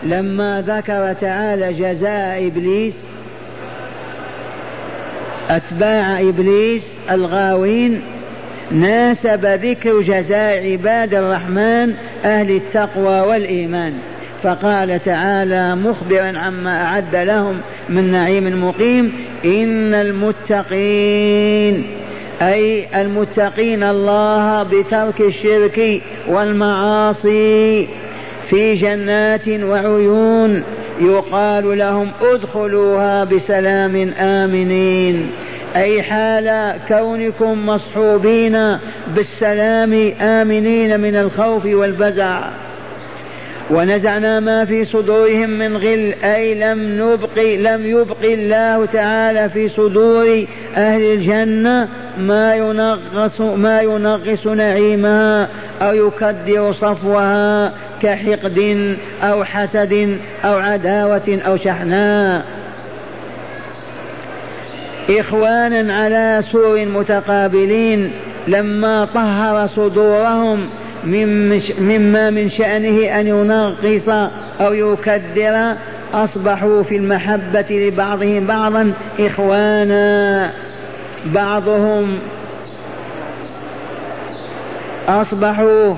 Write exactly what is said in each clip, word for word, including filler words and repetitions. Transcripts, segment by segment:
لما ذكر تعالى جزاء إبليس أتباع إبليس الغاوين ناسب ذكر جزاء عباد الرحمن أهل التقوى والإيمان، فقال تعالى مخبرا عما أعد لهم من نعيم مقيم: إن المتقين، أي المتقين الله بترك الشرك والمعاصي، في جنات وعيون يقال لهم ادخلوها بسلام آمنين، أي حال كونكم مصحوبين بالسلام آمنين من الخوف والفزع. ونزعنا ما في صدورهم من غل، أي لم نبق لم يبق الله تعالى في صدور أهل الجنة ما ينغص ما ينغص نعيمها أو يكدر صفوها كحقد أو حسد أو عداوة أو شحناء، إخوانا على سور متقابلين. لما طهر صدورهم مما من شأنه أن ينغص أو يكدر أصبحوا في المحبة لبعضهم بعضا إخوانا، بعضهم أصبحوا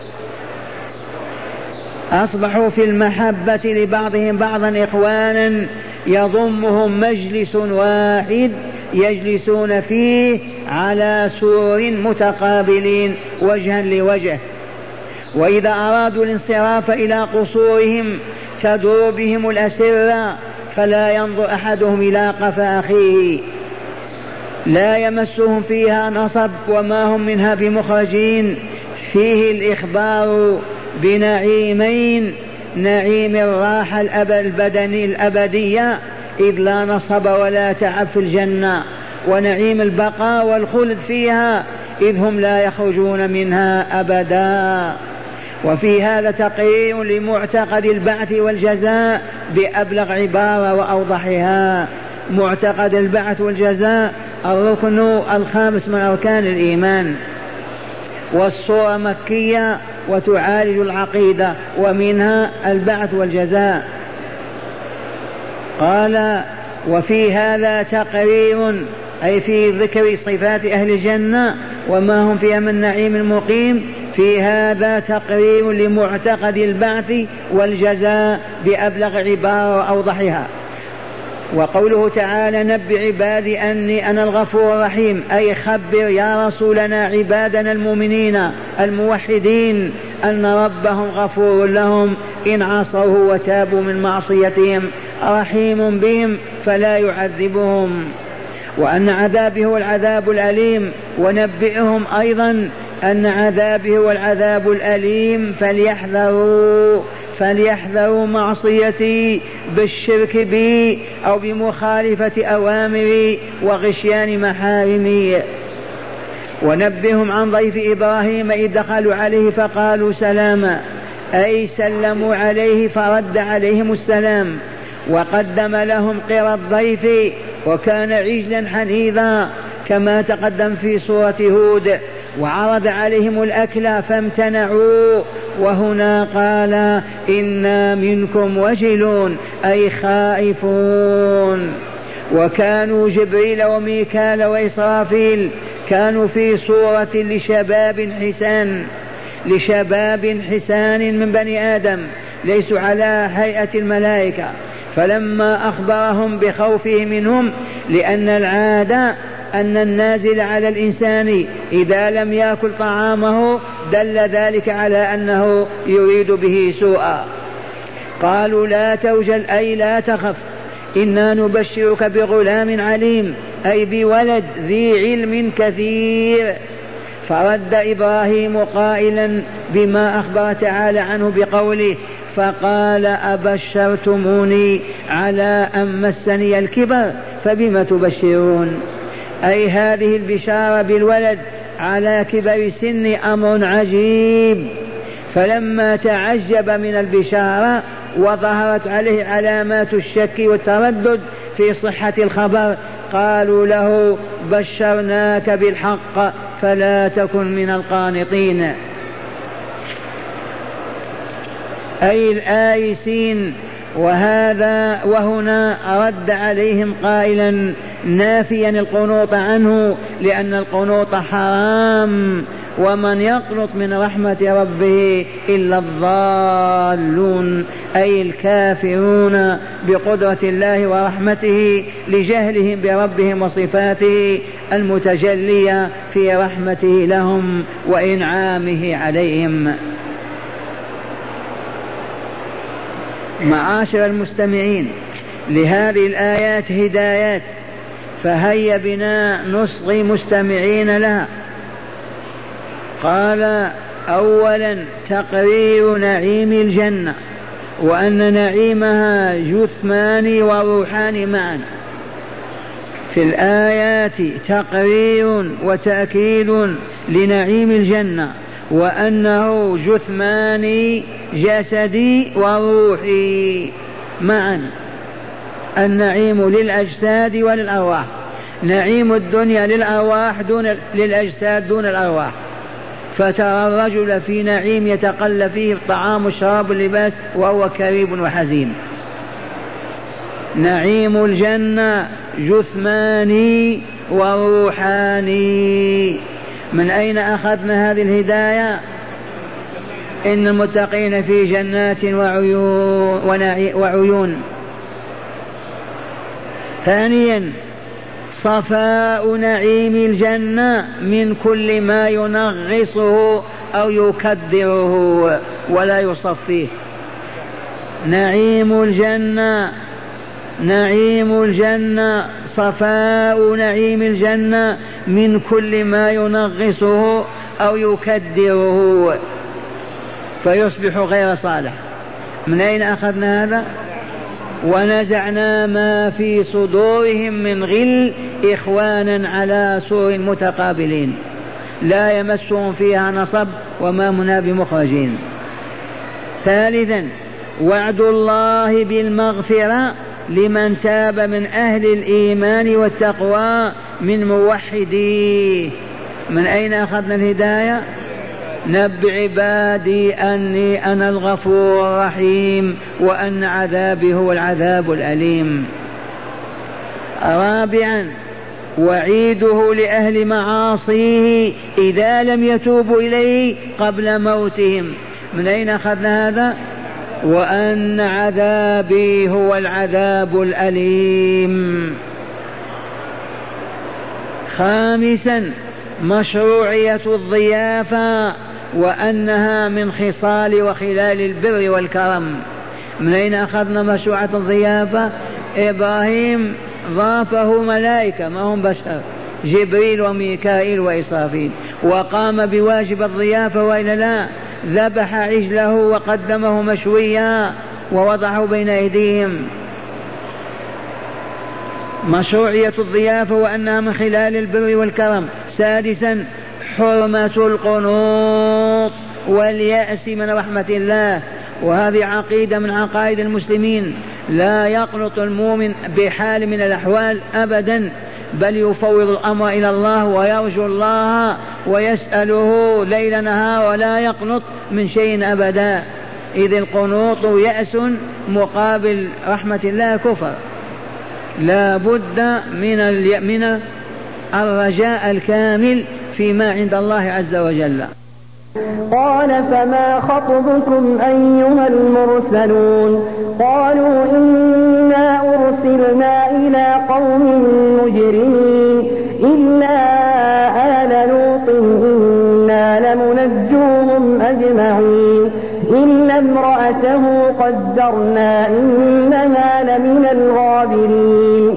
أصبحوا في المحبة لبعضهم بعضا إخوانا، يضمهم مجلس واحد يجلسون فيه على سور متقابلين وجها لوجه. وإذا أرادوا الانصراف إلى قصورهم تدور بهم الأسرة، فلا ينظر أحدهم إلى قفا أخيه، لا يمسهم فيها نصب وما هم منها بمخرجين. فيه الإخبار بنعيمين: نعيم الراحة البدني الأبدية إذ لا نصب ولا تعب في الجنة، ونعيم البقاء والخلد فيها إذ هم لا يخرجون منها أبدا. وفي هذا تقرير لمعتقد البعث والجزاء بأبلغ عبارة وأوضحها. معتقد البعث والجزاء الركن الخامس من أركان الإيمان، والصورة مكية وتعالج العقيدة، ومنها البعث والجزاء. قال: وفي هذا تقرير، أي في ذكر صفات أهل الجنة وما هم فيها من نعيم مقيم، في هذا تقرير لمعتقد البعث والجزاء بأبلغ عبارة وأوضحها. وقوله تعالى: نبئ عبادي أني أنا الغفور الرحيم، أي خبر يا رسولنا عبادنا المؤمنين الموحدين أن ربهم غفور لهم إن عصوه وتابوا من معصيتهم، رحيم بهم فلا يعذبهم، وأن عذابه هو العذاب الأليم. ونبئهم أيضا أن عذابه هو العذاب الأليم، فليحذروا فليحذروا معصيتي بالشرك بي أو بمخالفة أوامري وغشيان محارمي. ونبئهم عن ضيف إبراهيم إذ دخلوا عليه فقالوا سلاما، أي سلموا عليه فرد عليهم السلام، وقدم لهم قرى الضيف وكان عجلا حنيذا كما تقدم في سورة هود، وعرض عليهم الأكل فامتنعوا. وهنا قال: إنا منكم وجلون، أي خائفون. وكانوا جبريل وميكال وإسرافيل كانوا في صورة لشباب حسان لشباب حسان من بني آدم، ليسوا على هيئة الملائكة. فلما أخبرهم بخوفه منهم، لأن العادة أن النازل على الإنسان إذا لم يأكل طعامه دل ذلك على أنه يريد به سوءا، قالوا: لا توجل، أي لا تخف، إنا نبشرك بغلام عليم، أي بولد ذي علم كثير. فرد إبراهيم قائلا بما أخبر تعالى عنه بقوله: فقال: أبشرتموني على أن مسني الكبر فبم تبشرون، أي هذه البشارة بالولد على كبر سن أمر عجيب. فلما تعجب من البشارة وظهرت عليه علامات الشك والتردد في صحة الخبر، قالوا له: بشرناك بالحق فلا تكن من القانطين. أي الآيسين. وهذا وهنا رد عليهم قائلا نافيا القنوط عنه، لأن القنوط حرام، ومن يقنط من رحمة ربه إلا الضالون، أي الكافرون بقدرة الله ورحمته لجهلهم بربهم وصفاته المتجلية في رحمته لهم وإنعامه عليهم. معاشر المستمعين، لهذه الآيات هدايات، فهيا بنا نصغي مستمعين لها. قال أولا تقرير نعيم الجنة، وأن نعيمها جثمان وروحان معا. في الآيات تقرير وتأكيد لنعيم الجنة، وأنه جثمان جسدي وروحي معا. النعيم للأجساد وللأرواح، نعيم الدنيا للأرواح دون للأجساد دون الأرواح. فترى الرجل في نعيم يتقلب فيه الطعام والشراب واللباس وهو كريب وحزين. نعيم الجنة جثماني وروحاني. من أين أخذنا هذه الهداية؟ إن المتقين في جنات وعيون, وعيون. ثانيا صفاء نعيم الجنة من كل ما ينغصه أو يكدره ولا يصفيه. نعيم الجنة نعيم الجنة صفاء نعيم الجنة من كل ما ينغصه أو يكدره فيصبح غير صالح. من أين أخذنا هذا؟ ونزعنا ما في صدورهم من غل إخوانا على سور متقابلين لا يمسهم فيها نصب وما منا بمخرجين. ثالثا وعد الله بالمغفرة لمن تاب من أهل الإيمان والتقوى من موحديه. من أين أخذنا الهداية؟ نبئ عبادي أني أنا الغفور الرحيم وأن عذابي هو العذاب الأليم. رابعا وعيده لأهل معاصيه إذا لم يتوبوا إليه قبل موتهم. من أين أخذنا هذا؟ وأن عذابي هو العذاب الأليم. خامسا مشروعية الضيافة وأنها من خصال وخلال البر والكرم. من أين أخذنا مشروعية الضيافة؟ إبراهيم ضافه ملائكة ما هم بشر، جبريل وميكائيل وإسرافيل، وقام بواجب الضيافة وإلا لا؟ ذبح عجله وقدمه مشويا ووضعه بين أيديهم. مشروعية الضيافة وأنها من خلال البر والكرم. سادسا حرمة القنوط واليأس من رحمة الله، وهذه عقيدة من عقائد المسلمين. لا يقنط المؤمن بحال من الأحوال أبدا، بل يفوض الأمر إلى الله ويرجو الله ويسأله ليل نهار ولا يقنط من شيء أبدا، إذ القنوط يأس مقابل رحمة الله كفر. لا بد من من الرجاء الكامل فيما عند الله عز وجل. قال فما خطبكم أيها المرسلون؟ قالوا إنا أرسلنا إلى قوم مجرمين إلا آل لوط إنا لمنجوهم أجمعين إلا امرأته قدرنا إنها لمن الغابرين.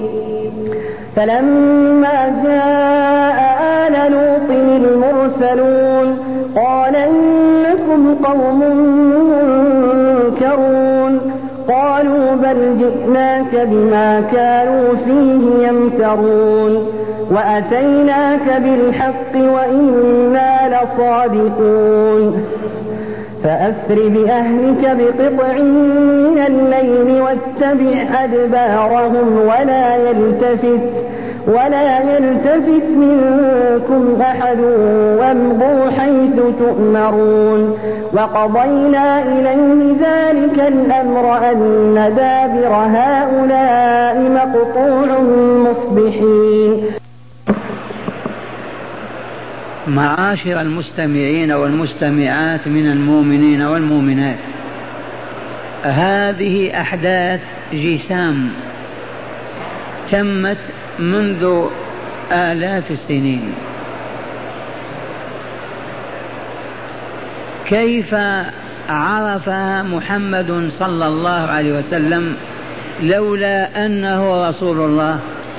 فلما جاء آل لوط المرسلون قال إنكم قوم منكرون. قالوا بل جئناك بما كانوا فيه يمترون وأتيناك بالحق وإنا لصادقون. فأسر بأهلك بقطع من الليل واتبع أدبارهم ولا يلتفت ولا يلتفت منكم أحد وامضوا حيث تؤمرون وقضينا إليه ذلك الأمر أن دابر هؤلاء مقطوع مصبحين. معاشر المستمعين والمستمعات من المؤمنين والمؤمنات، هذه أحداث جسام تمت منذ آلاف السنين. كيف عرفها محمد صلى الله عليه وسلم لولا أنه رسول الله؟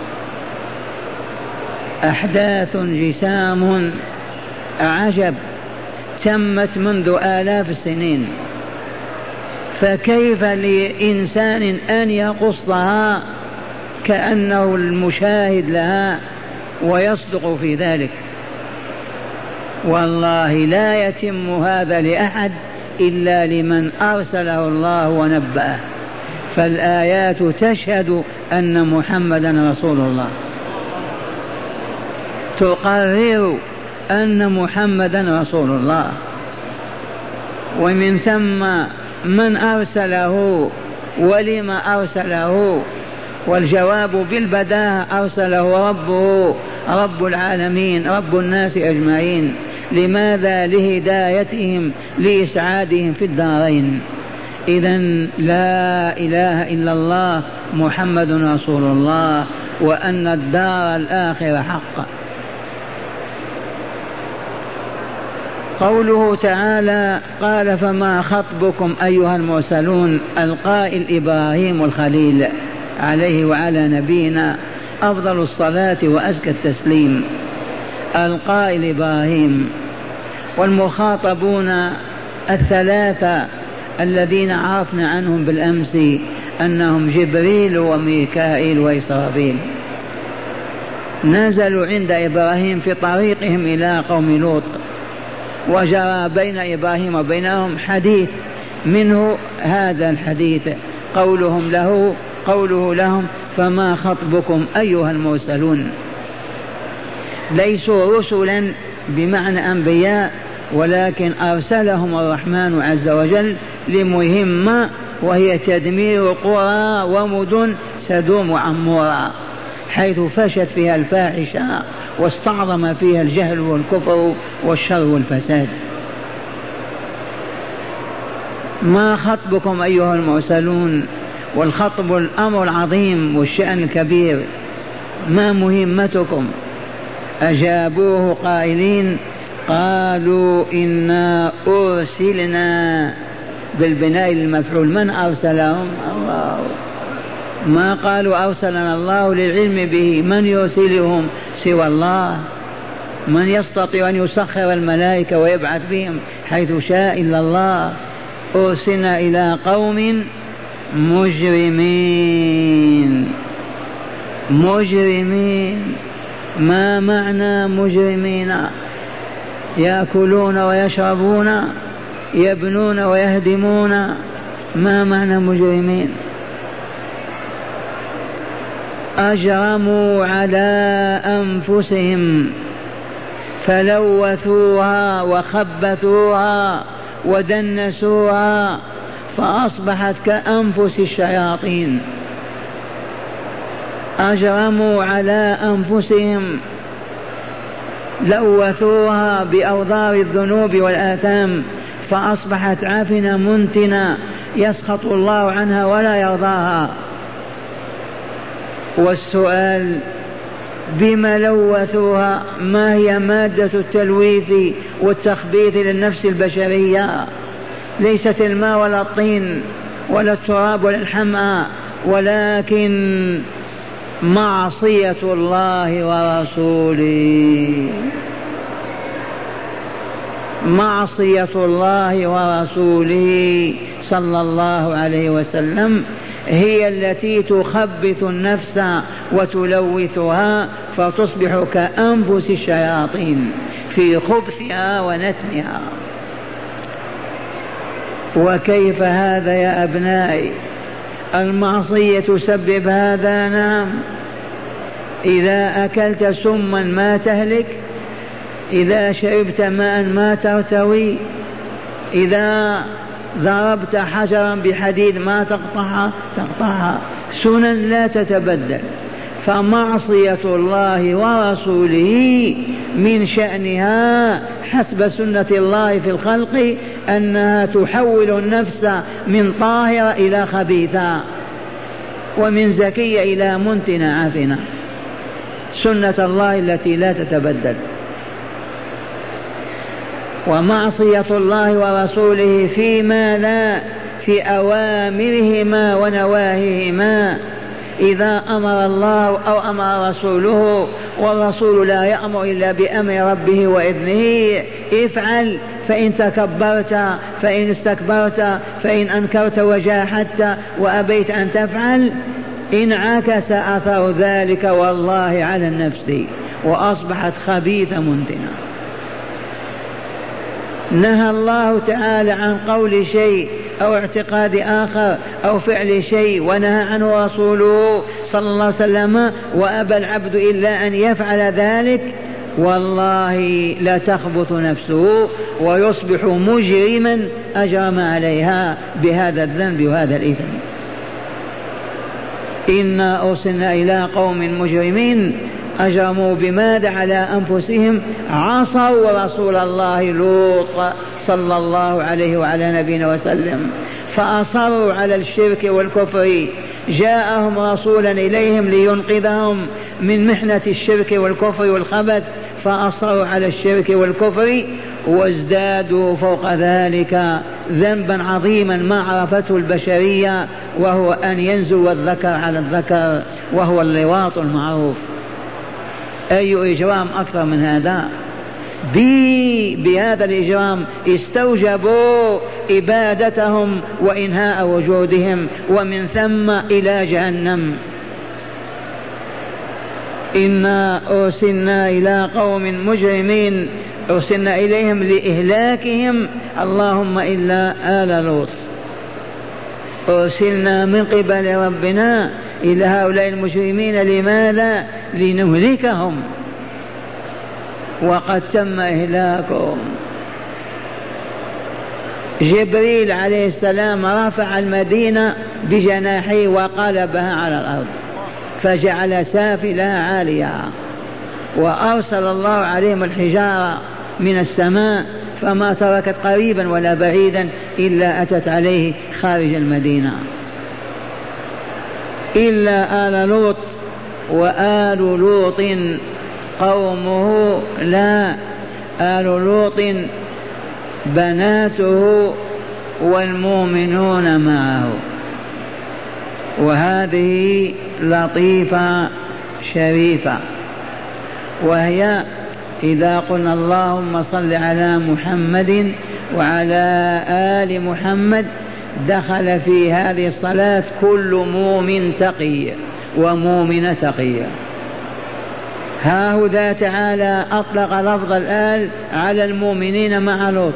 أحداث جسام عجب تمت منذ آلاف السنين، فكيف لإنسان أن يقصها كأنه المشاهد لها ويصدق في ذلك؟ والله لا يتم هذا لأحد إلا لمن أرسله الله ونبأه، فالآيات تشهد أن محمدا رسول الله، تقرر أن محمدا رسول الله. ومن ثم من أرسله ولما أرسله؟ والجواب بالبداهة: أرسله ربه رب العالمين رب الناس أجمعين. لماذا؟ لهدايتهم لإسعادهم في الدارين. إذن لا إله إلا الله محمد رسول الله، وأن الدار الآخرة حق. قوله تعالى: قال فما خطبكم أيها المرسلون. القائل إبراهيم الخليل عليه وعلى نبينا أفضل الصلاة وأزكى التسليم. القائل إبراهيم، والمخاطبون الثلاثة الذين عرفنا عنهم بالأمس أنهم جبريل وميكائيل وإسرافيل، نزلوا عند إبراهيم في طريقهم إلى قوم لوط، وجرى بين إبراهيم وبينهم حديث، منه هذا الحديث قولهم له قوله لهم: فما خطبكم أيها المرسلون. ليسوا رسلا بمعنى أنبياء، ولكن أرسلهم الرحمن عز وجل لمهمة، وهي تدمير قرى ومدن سدوم وعمورة، حيث فشت فيها الفاحشة واستعظم فيها الجهل والكفر والشر والفساد. ما خطبكم أيها المرسلون، والخطب الأمر العظيم والشأن الكبير. ما مهمتكم؟ أجابوه قائلين: قالوا إنا أرسلنا، بالبناء للمفعول. من أرسلهم؟ الله. ما قالوا أرسلنا الله للعلم به، من يرسلهم سوى الله؟ من يستطيع أن يسخر الملائكة ويبعث بهم حيث شاء إلا الله؟ أرسلنا إلى قوم مجرمين. مجرمين، ما معنى مجرمين؟ يأكلون ويشربون، يبنون ويهدمون، ما معنى مجرمين؟ أجرموا على أنفسهم فلوثوها وخبثوها ودنسوها فأصبحت كأنفس الشياطين. أجرموا على أنفسهم، لوثوها بأوضار الذنوب والآثام فأصبحت عافنة منتنة يسخط الله عنها ولا يرضاها. والسؤال: بما لوثوها؟ ما هي مادة التلويث والتخبيث للنفس البشرية؟ ليست الماء ولا الطين ولا التراب ولا الحمأ، ولكن معصية الله ورسوله. معصية الله ورسوله صلى الله عليه وسلم هي التي تخبث النفس وتلوثها فتصبح كأنفس الشياطين في خبثها ونتنها. وكيف هذا يا أبنائي؟ المعصية تسبب هذا؟ نعم. إذا أكلت سما ما تهلك، إذا شربت ماء ما ترتوي، إذا ضربت حجرا بحديد ما تقطعها تقطعها. سنن لا تتبدل. فمعصية الله ورسوله من شأنها حسب سنة الله في الخلق أنها تحول النفس من طاهرة إلى خبيثة، ومن زكية إلى منتنة عافنة. سنة الله التي لا تتبدل. ومعصية الله ورسوله فيما لا في أوامرهما ونواهيهما. إذا أمر الله أو أمر رسوله، والرسول لا يأمر إلا بأمر ربه وإذنه، افعل، فإن تكبرت، فإن استكبرت، فإن أنكرت وجاحدت وأبيت أن تفعل، انعكس أثر ذلك والله على النفس وأصبحت خبيثة منتنة. نهى الله تعالى عن قول شيء أو اعتقاد آخر أو فعل شيء، ونهى عنه رسوله صلى الله عليه وسلم، وأبى العبد إلا أن يفعل ذلك، والله لا تخبث نفسه ويصبح مجرما أجرم عليها بهذا الذنب وهذا الإثم. إنا أرسلنا إلى قوم مجرمين أجرموا بماذا على أنفسهم؟ عصوا رسول الله لوط صلى الله عليه وعلى نبينا وسلم، فأصروا على الشرك والكفر. جاءهم رسولا إليهم لينقذهم من محنة الشرك والكفر والخبث، فأصروا على الشرك والكفر، وازدادوا فوق ذلك ذنبا عظيما ما عرفته البشرية، وهو أن ينزو الذكر على الذكر، وهو اللواط المعروف. أي إجرام أكثر من هذا؟ بي بهذا الإجرام استوجبوا إبادتهم وإنهاء وجودهم، ومن ثم إلى جهنم. إنا أرسلنا إلى قوم مجرمين أرسلنا إليهم لإهلاكهم، اللهم إلا آل لوط. أرسلنا من قبل ربنا إلى هؤلاء المجرمين، لماذا؟ لنهلكهم، وقد تم إهلاكهم. جبريل عليه السلام رفع المدينة بجناحيه وقلبها على الأرض، فجعل سافلها عاليها، وأرسل الله عليهم الحجارة من السماء، فما تركت قريبا ولا بعيدا إلا أتت عليه خارج المدينة، إلا آل لوط. وآل لوط قومه، لا، آل لوط بناته والمؤمنون معه. وهذه لطيفة شريفة، وهي إذا قلنا اللهم صل على محمد وعلى آل محمد، دخل في هذه الصلاة كل مؤمن تقي ومؤمنة تقية. هاهذا تعالى أطلق لفظ الآل على المؤمنين مع لوط،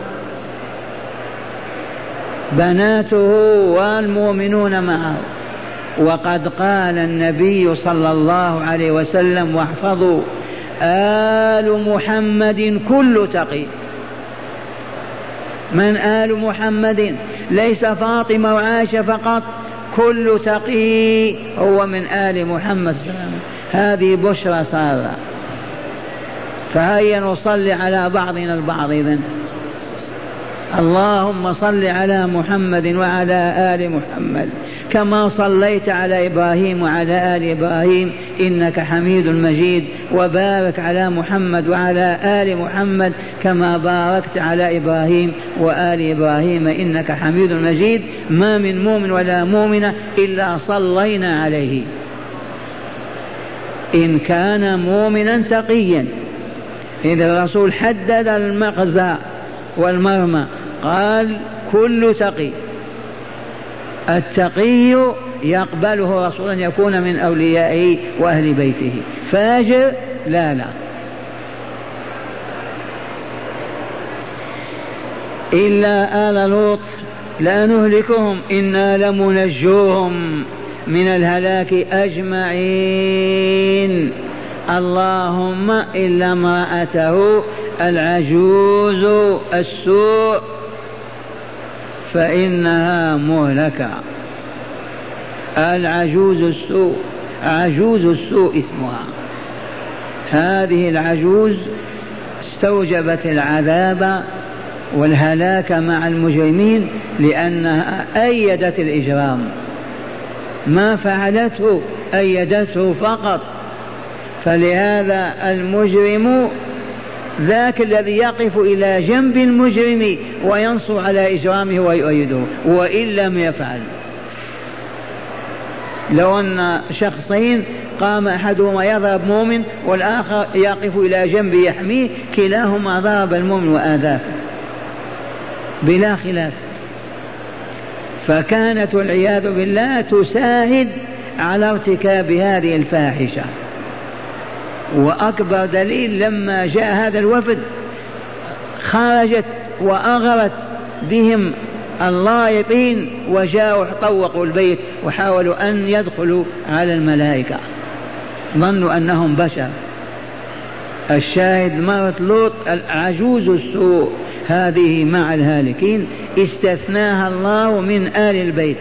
بناته والمؤمنون معه. وقد قال النبي صلى الله عليه وسلم، واحفظوا: آل محمد كل تقي. من آل محمد؟ ليس فاطمة وعائشة فقط، كل تقي هو من آل محمد. هذه بشرى سارة. فهيا نصلي على بعضنا البعض إذن. اللهم صل على محمد وعلى آل محمد كما صليت على إبراهيم وعلى آل إبراهيم إنك حميد مجيد، وبارك على محمد وعلى آل محمد كما باركت على إبراهيم وآل إبراهيم إنك حميد مجيد. ما من مؤمن ولا مؤمنة إلا صلينا عليه إن كان مؤمنا تقيا. إذا الرسول حدد المغزى والمرمى، قال كل تقي. التقي يقبله رسول أن يكون من أوليائه وأهل بيته، فاجر لا لا. إلا آل لوط لا نهلكهم إنا لمنجوهم من الهلاك أجمعين. اللهم إلا امرأته العجوز السوء فإنها مهلكة. العجوز السوء، عجوز السوء اسمها. هذه العجوز استوجبت العذاب والهلاك مع المجرمين لأنها أيدت الإجرام، ما فعلته أيدته فقط. فلهذا المجرم ذاك الذي يقف إلى جنب المجرم وينصر على إجرامه ويؤيده، وإن لم يفعل. لو أن شخصين قام أحدهما يضرب مؤمن والآخر يقف إلى جنب يحميه، كلاهما ضرب المؤمن وآذاه بلا خلاف. فكانت والعياذ بالله تساعد على ارتكاب هذه الفاحشة. وأكبر دليل لما جاء هذا الوفد خرجت وأغرت بهم اللايطين وجاءوا طوقوا البيت وحاولوا أن يدخلوا على الملائكة، ظنوا أنهم بشر. الشاهد مرة لوط العجوز السوء هذه مع الهالكين استثناها الله من آل البيت.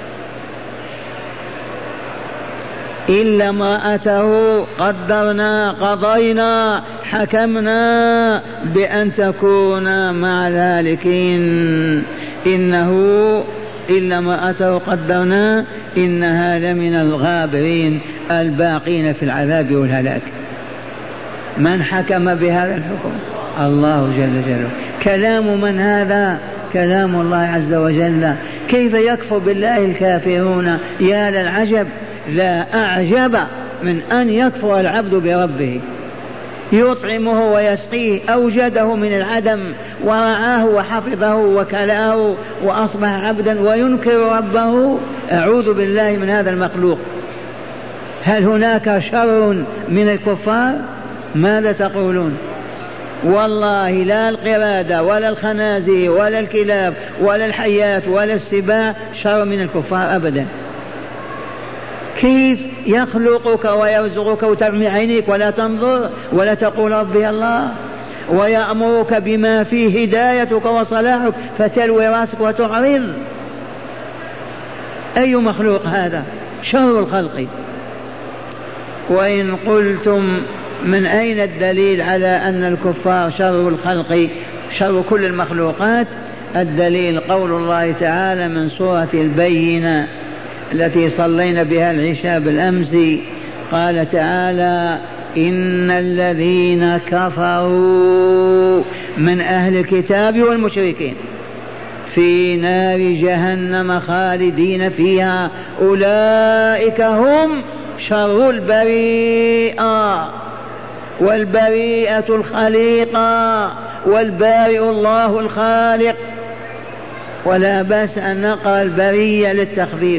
إلا امرأته قدرنا قضينا حكمنا بأن تكون مع الهالكين إنه إلا امرأته قدرنا إنها لمن الغابرين الباقين في العذاب والهلاك. من حكم بهذا الحكم؟ الله جل جلاله. كلام من هذا؟ كلام الله عز وجل. كيف يكفر بالله الكافرون؟ يا للعجب، لا أعجب من أن يكفر العبد بربه، يطعمه ويسقيه، أوجده من العدم ورعاه وحفظه وكلاه وأصبح عبدا وينكر ربه. أعوذ بالله من هذا المخلوق. هل هناك شر من الكفار؟ ماذا تقولون؟ والله لا القرادة ولا الخنازير ولا الكلاب ولا الحيات ولا السباع شر من الكفار أبدا. كيف يخلقك ويرزقك وترمي عينيك ولا تنظر ولا تقول ربي الله، ويأمرك بما فيه هدايتك وصلاحك فتلوي راسك وتعرض؟ أي مخلوق هذا؟ شر الخلق. وإن قلتم من أين الدليل على أن الكفار شر الخلق شر كل المخلوقات؟ الدليل قول الله تعالى من سورة البينة التي صلينا بها العشاء بالأمس. قال تعالى إن الذين كفروا من أهل الكتاب والمشركين في نار جهنم خالدين فيها أولئك هم شر البريئة، والبريئة الخليقة، والبارئ الله الخالق. ولا بأس أن نقرأ البرية للتخفيف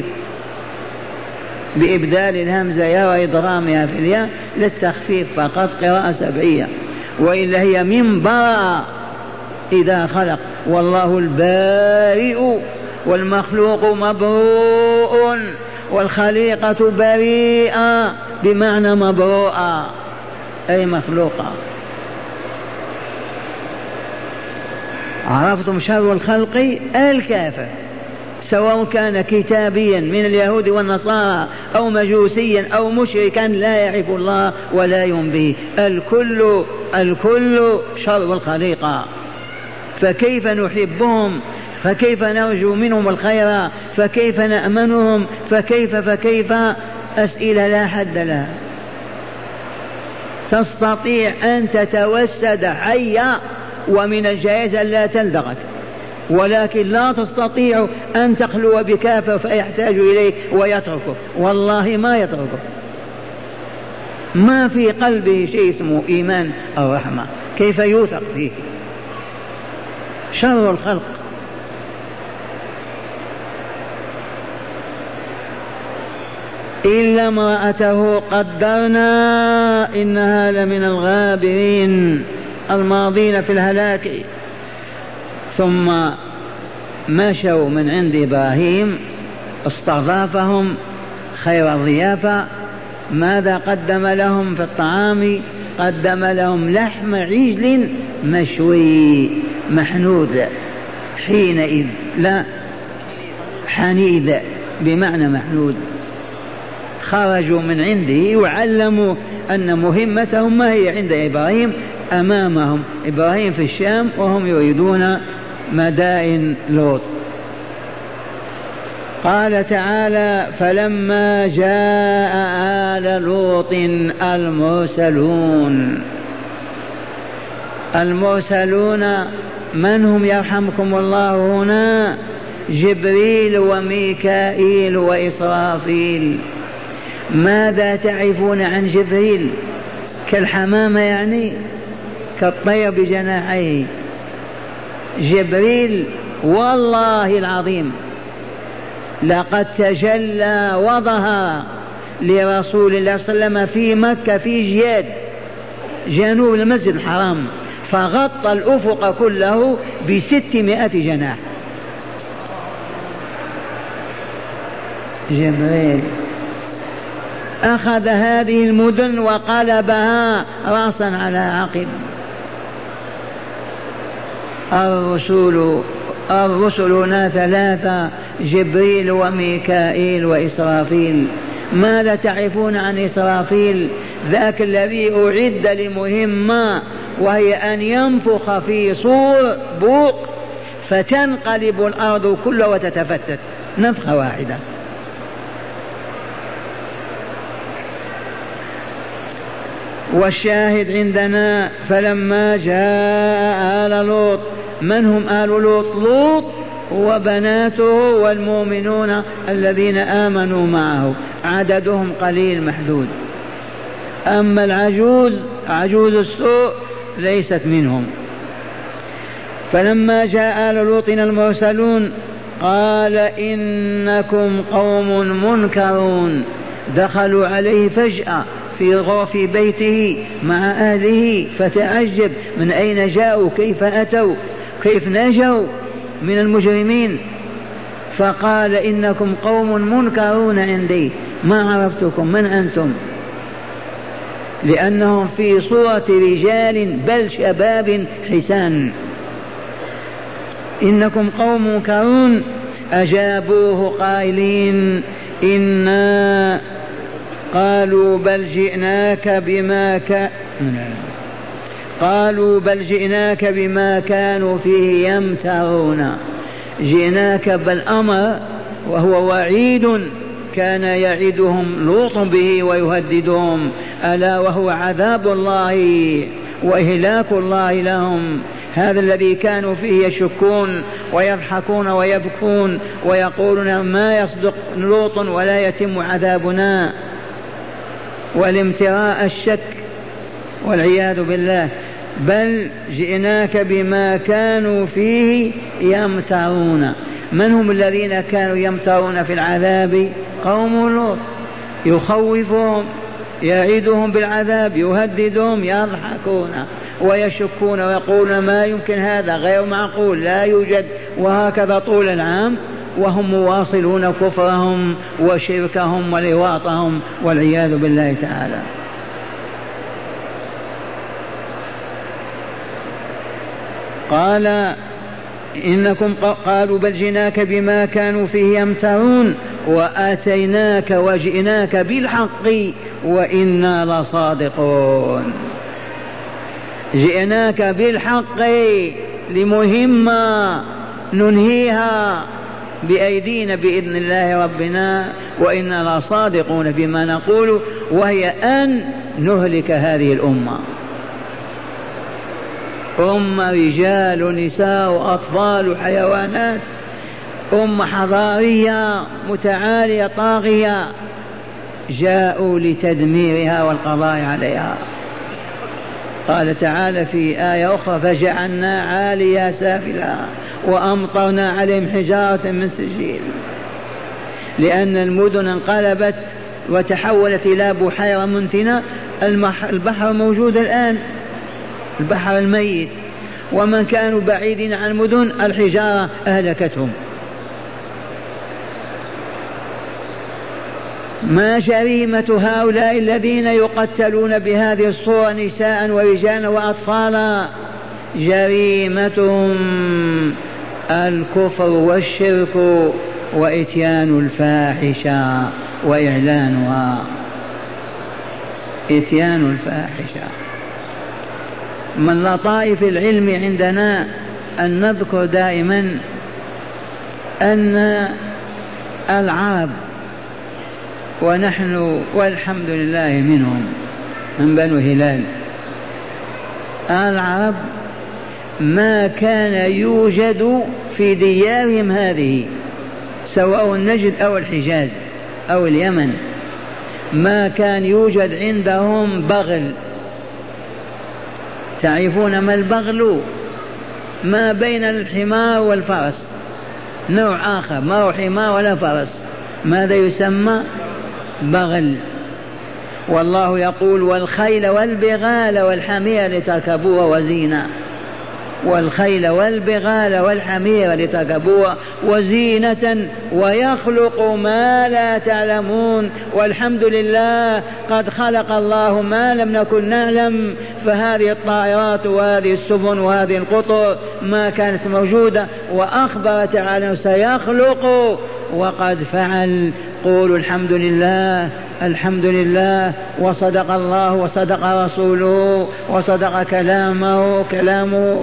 بإبدال الهمزة يا وإضغامها في الياء للتخفيف فقط، قراءة سبعية، وإلا هي من براء إذا خلق. والله البارئ والمخلوق مبروء والخليقة بريئة بمعنى مبروءة أي مخلوقة. عرفتم شر الخلق الكافر، سواء كان كتابيا من اليهود والنصارى أو مجوسيا أو مشركا لا يعرف الله ولا يؤمن به، الكل الكل شر الخليقة. فكيف نحبهم؟ فكيف نرجو منهم الخير؟ فكيف نأمنهم؟ فكيف فكيف أسئلة لا حد لها. تستطيع أن تتوسد حيا ومن الجائز أن لا تلدغك، ولكن لا تستطيع أن تخلو بكافر فيحتاج إليك ويتركك. والله ما يتركك، ما في قلبه شيء اسمه إيمان أو رحمة، كيف يوثق فيه؟ شر الخلق. إلا امرأته قدرنا إنها لمن الغابرين الماضين في الهلاك. ثم مشوا من عند إبراهيم، استضافهم خير الضيافة ماذا قدم لهم في الطعام؟ قدم لهم لحم عجل مشوي محنوذ حينئذ، لا حنيذ بمعنى محنوذ. خرجوا من عنده وعلموا أن مهمتهم ما هي عند إبراهيم، أمامهم إبراهيم في الشام وهم يريدون مدائن لوط. قال تعالى: فلما جاء آل لوط المرسلون. المرسلون من هم يرحمكم الله هنا؟ جبريل وميكائيل وإسرافيل. ماذا تعرفون عن جبريل؟ كالحمامة يعني، كالطير بجناحيه. جبريل والله العظيم لقد تجلى وظهر لرسول الله صلى الله عليه وسلم في مكة في جياد جنوب المسجد الحرام، فغطى الأفق كله بستمائة جناح. جبريل أخذ هذه المدن وقلبها رأسا على عقب. الرسل الرسل هنا ثلاثة: جبريل وميكائيل وإسرافيل. ماذا تعرفون عن إسرافيل؟ ذاك الذي أعد لمهمة، وهي أن ينفخ في صور بوق فتنقلب الأرض كلها وتتفتت نفخة واحدة. والشاهد عندنا: فلما جاء آل لوط. من هم آل لوط؟ لوط وبناته والمؤمنون الذين آمنوا معه، عددهم قليل محدود. أما العجوز عجوز السوء ليست منهم. فلما جاء آل لوط المرسلون قال: إنكم قوم منكرون. دخلوا عليه فجأة في غرف بيته مع أهله، فتعجب من أين جاءوا، كيف أتوا، كيف نجوا من المجرمين. فقال: إنكم قوم منكرون عندي، ما عرفتكم من أنتم، لأنهم في صورة رجال بل شباب حسان. إنكم قوم منكرون. أجابوه قائلين: إنا قالوا بل جئناك بما ك... قالوا بل جئناك بما كانوا فيه يمترون. جئناك بالأمر، وهو وعيد كان يعدهم لوط به ويهددهم، ألا وهو عذاب الله وإهلاك الله لهم. هذا الذي كانوا فيه يشكون ويضحكون ويبكون ويقولون ما يصدق لوط ولا يتم عذابنا، والامتراء الشك والعياذ بالله. بل جئناك بما كانوا فيه يمترون. من هم الذين كانوا يمترون في العذاب؟ قوم لوط. يخوفهم، يعيدهم بالعذاب، يهددهم، يضحكون ويشكون ويقولون ما يمكن، هذا غير معقول، لا يوجد، وهكذا طول العام، وهم مواصلون كفرهم وشركهم ولواطهم والعياذ بالله تعالى. قال: إنكم قالوا بل جئناك بما كانوا فيه يمترون وآتيناك وجئناك بالحق وإنا لصادقون. جئناك بالحق لمهمة ننهيها بأيدينا بإذن الله ربنا، وإنا لصادقون فيما نقول، وهي أن نهلك هذه الأمة. أمة رجال نساء أطفال حيوانات، أمة حضارية متعالية طاغية، جاءوا لتدميرها والقضاء عليها. قال تعالى في آية أخرى: فجعلنا عاليها سافلها وأمطرنا عليهم حجارة من سجيل. لأن المدن انقلبت وتحولت إلى بحيرة منتنة. البحر موجود الآن، البحر الميت، ومن كانوا بعيدين عن المدن الحجارة أهلكتهم. ما جريمة هؤلاء الذين يقتلون بهذه الصورة نساء ورجالا وأطفالا؟ جريمتهم الكفر والشرك وإتيان الفاحشة وإعلانها. إتيان الفاحشة. من لطائف العلم عندنا أن نذكر دائما أن العرب، ونحن والحمد لله منهم من بنو هلال، العرب ما كان يوجد في ديارهم هذه سواء النجد أو الحجاز أو اليمن، ما كان يوجد عندهم بغل. تعرفون ما البغل؟ ما بين الحمار والفرس، نوع آخر، ما هو حمار ولا فرس، ماذا يسمى؟ بغل. والله يقول والخيل والبغال والحمير لتركبوها وزينة، والخيل والبغال والحمير لتركبوها وزينة ويخلق ما لا تعلمون. والحمد لله قد خلق الله ما لم نكن نعلم، فهذه الطائرات وهذه السفن وهذه القطر ما كانت موجودة، وأخبر تعالى سيخلق وقد فعل. قولوا الحمد لله الحمد لله، وصدق الله وصدق رسوله وصدق كلامه كلامه.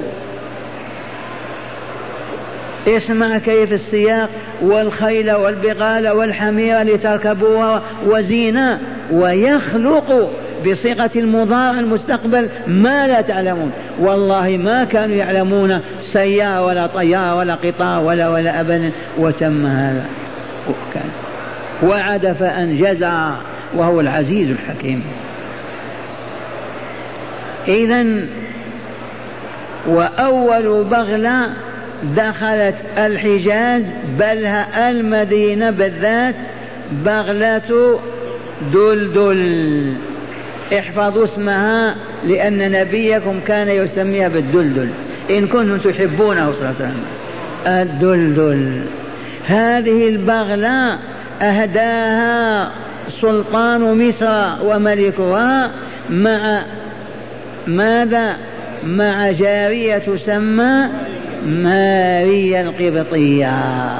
اسمع كيف السياق: والخيل والبغال والحمير لتركبوها وزينة، ويخلق بصيغة المضارع المستقبل ما لا تعلمون. والله ما كانوا يعلمون سيارة ولا طيارة ولا قطار ولا ولا أبدا، وتم هذا كان وعد فأنجز وهو العزيز الحكيم. إذن وأول بغلة دخلت الحجاز بلها المدينة بالذات بغلة دلدل. احفظوا اسمها لأن نبيكم كان يسميها بالدلدل إن كنتم تحبونه صلى الله عليه وسلم. الدلدل هذه البغلة أهداها سلطان مصر وملكها مع ماذا؟ مع جارية تسمى ماريا القبطية.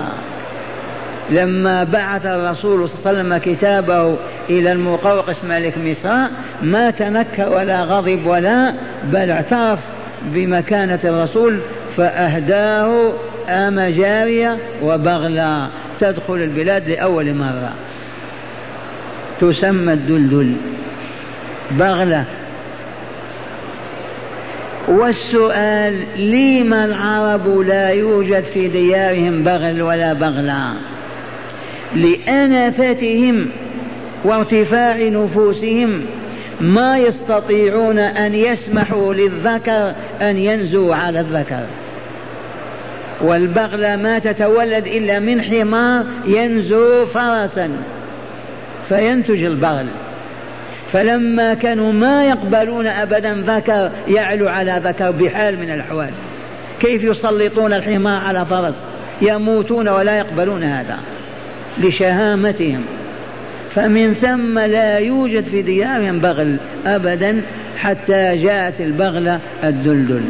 لما بعث الرسول صلى الله عليه وسلم كتابه إلى المقوقس ملك مصر ما تنكر ولا غضب ولا، بل اعترف بمكانة الرسول، فأهداه آم جارية وبغلة تدخل البلاد لأول مرة تسمى الدلدل بغلة. والسؤال: لما العرب لا يوجد في ديارهم بغل ولا بغلة؟ لأنفتهم وارتفاع نفوسهم ما يستطيعون أن يسمحوا للذكر أن ينزو على الذكر، والبغلة ما تتولد إلا من حمار ينزو فرسا فينتج البغل. فلما كانوا ما يقبلون أبدا ذكر يعلو على ذكر بحال من الأحوال، كيف يسلطون الحمار على فرس؟ يموتون ولا يقبلون هذا لشهامتهم. فمن ثم لا يوجد في ديارهم بغل أبدا حتى جاءت البغلة الدلدل.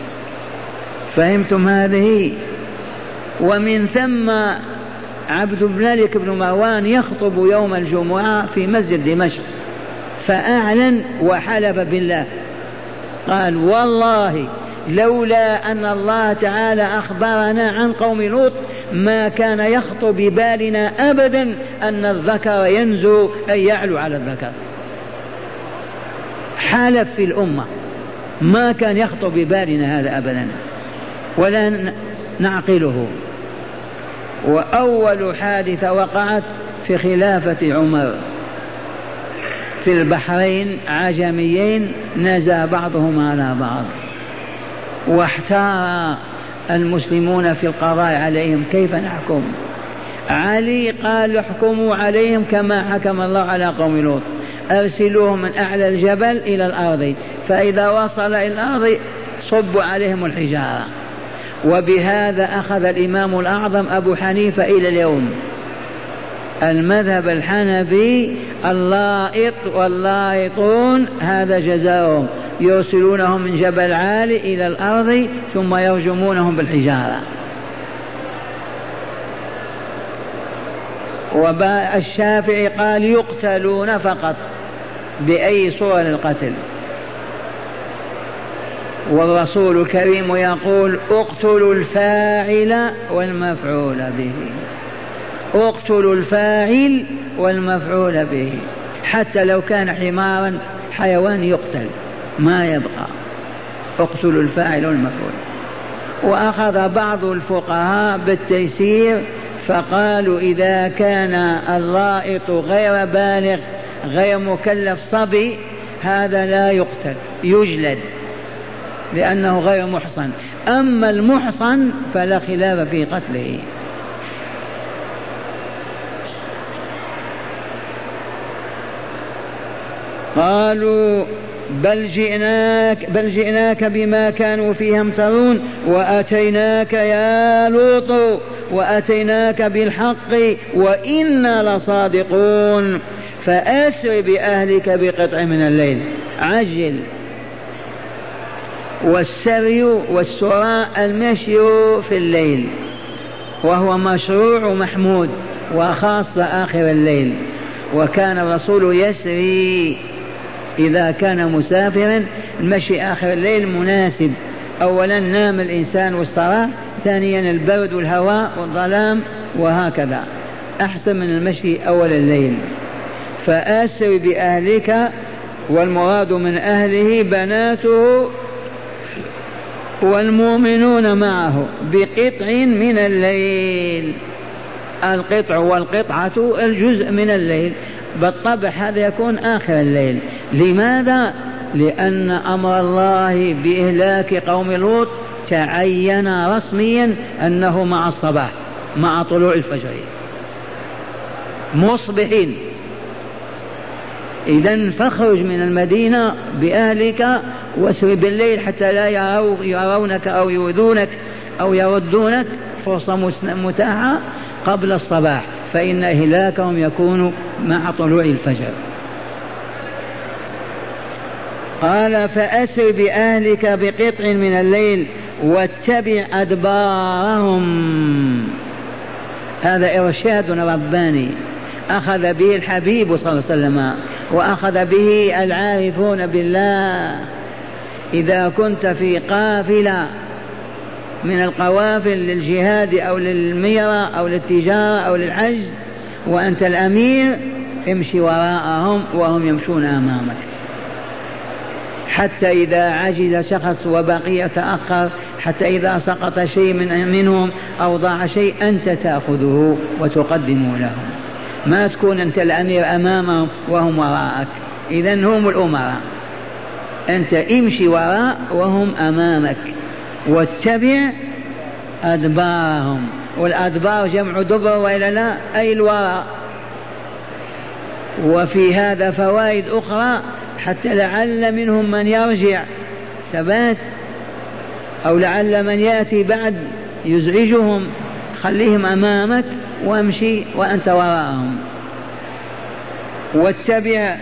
فهمتم هذه؟ ومن ثم عبد الملك بن مروان يخطب يوم الجمعة في مسجد دمشق، فأعلن وحلف بالله قال: والله لولا أن الله تعالى أخبرنا عن قوم لوط ما كان يخطر ببالنا أبدا أن الذكر ينزو أي يعلو على الذكر. حلف في الأمة ما كان يخطر ببالنا هذا أبدا ولا نعقله. وأول حادثة وقعت في خلافة عمر في البحرين، عجميين نزى بعضهم على بعض، واحتار المسلمون في القضاء عليهم كيف نحكم. علي قال: احكموا عليهم كما حكم الله على قوم لوط، أرسلوهم من أعلى الجبل إلى الأرض، فإذا وصل إلى الأرض صبوا عليهم الحجارة. وبهذا أخذ الإمام الأعظم أبو حنيفة إلى اليوم المذهب الحنفي اللائط واللائطون هذا جزاؤهم، يرسلونهم من جبل عالي إلى الأرض ثم يرجمونهم بالحجارة. والشافعي قال يقتلون فقط بأي صورة للقتل. والرسول الكريم يقول اقتلوا الفاعل والمفعول به، اقتلوا الفاعل والمفعول به، حتى لو كان حمارا حيوان يقتل ما يبقى، اقتلوا الفاعل والمفعول. وأخذ بعض الفقهاء بالتيسير فقالوا إذا كان اللائط غير بالغ غير مكلف صبي هذا لا يقتل يجلد لأنه غير محصن، أما المحصن فلا خلاف في قتله. قالوا بل جئناك, بل جئناك بما كانوا فيه يمترون وأتيناك يا لوط وأتيناك بالحق وإنا لصادقون فأسر بأهلك بقطع من الليل. عجل. والسري والسراء المشي في الليل وهو مشروع ومحمود وخاصة آخر الليل. وكان الرسول يسري إذا كان مسافرا، المشي آخر الليل مناسب، أولا نام الإنسان واستراح، ثانيا البرد والهواء والظلام وهكذا أحسن من المشي أول الليل. فأسر بأهلك والمراد من أهله بناته والمؤمنون معه بقطع من الليل. القطع والقطعة الجزء من الليل، بالطبع هذا يكون آخر الليل. لماذا؟ لأن أمر الله بإهلاك قوم لوط تعين رسميا أنه مع الصباح مع طلوع الفجر مصبحين. إذن فاخرج من المدينة بأهلك واسر بالليل حتى لا يرونك أو يؤذونك أو يردونك، فرصة متاحة قبل الصباح، فإن إهلاكهم يكون مع طلوع الفجر. قال فأسر بأهلك بقطع من الليل واتبع أدبارهم. هذا إرشاد رباني أخذ به الحبيب صلى الله عليه وسلم وأخذ به العارفون بالله. إذا كنت في قافلة من القوافل للجهاد أو للميرة أو للتجارة أو للحج وأنت الأمير، امشي وراءهم وهم يمشون أمامك، حتى إذا عجز شخص وبقي يتأخر، حتى إذا سقط شيء من منهم أو ضاع شيء أنت تأخذه وتقدمه لهم، ما تكون أنت الأمير أمامهم وهم وراءك. إذن هم الأمراء، أنت امشي وراء وهم أمامك. واتبع أدبارهم، والأدبار جمع دبر وإلا لا أي الوراء. وفي هذا فوائد أخرى حتى لعل منهم من يرجع ثبات، أو لعل من يأتي بعد يزعجهم، خليهم أمامك وامشي وأنت وراءهم. واتبع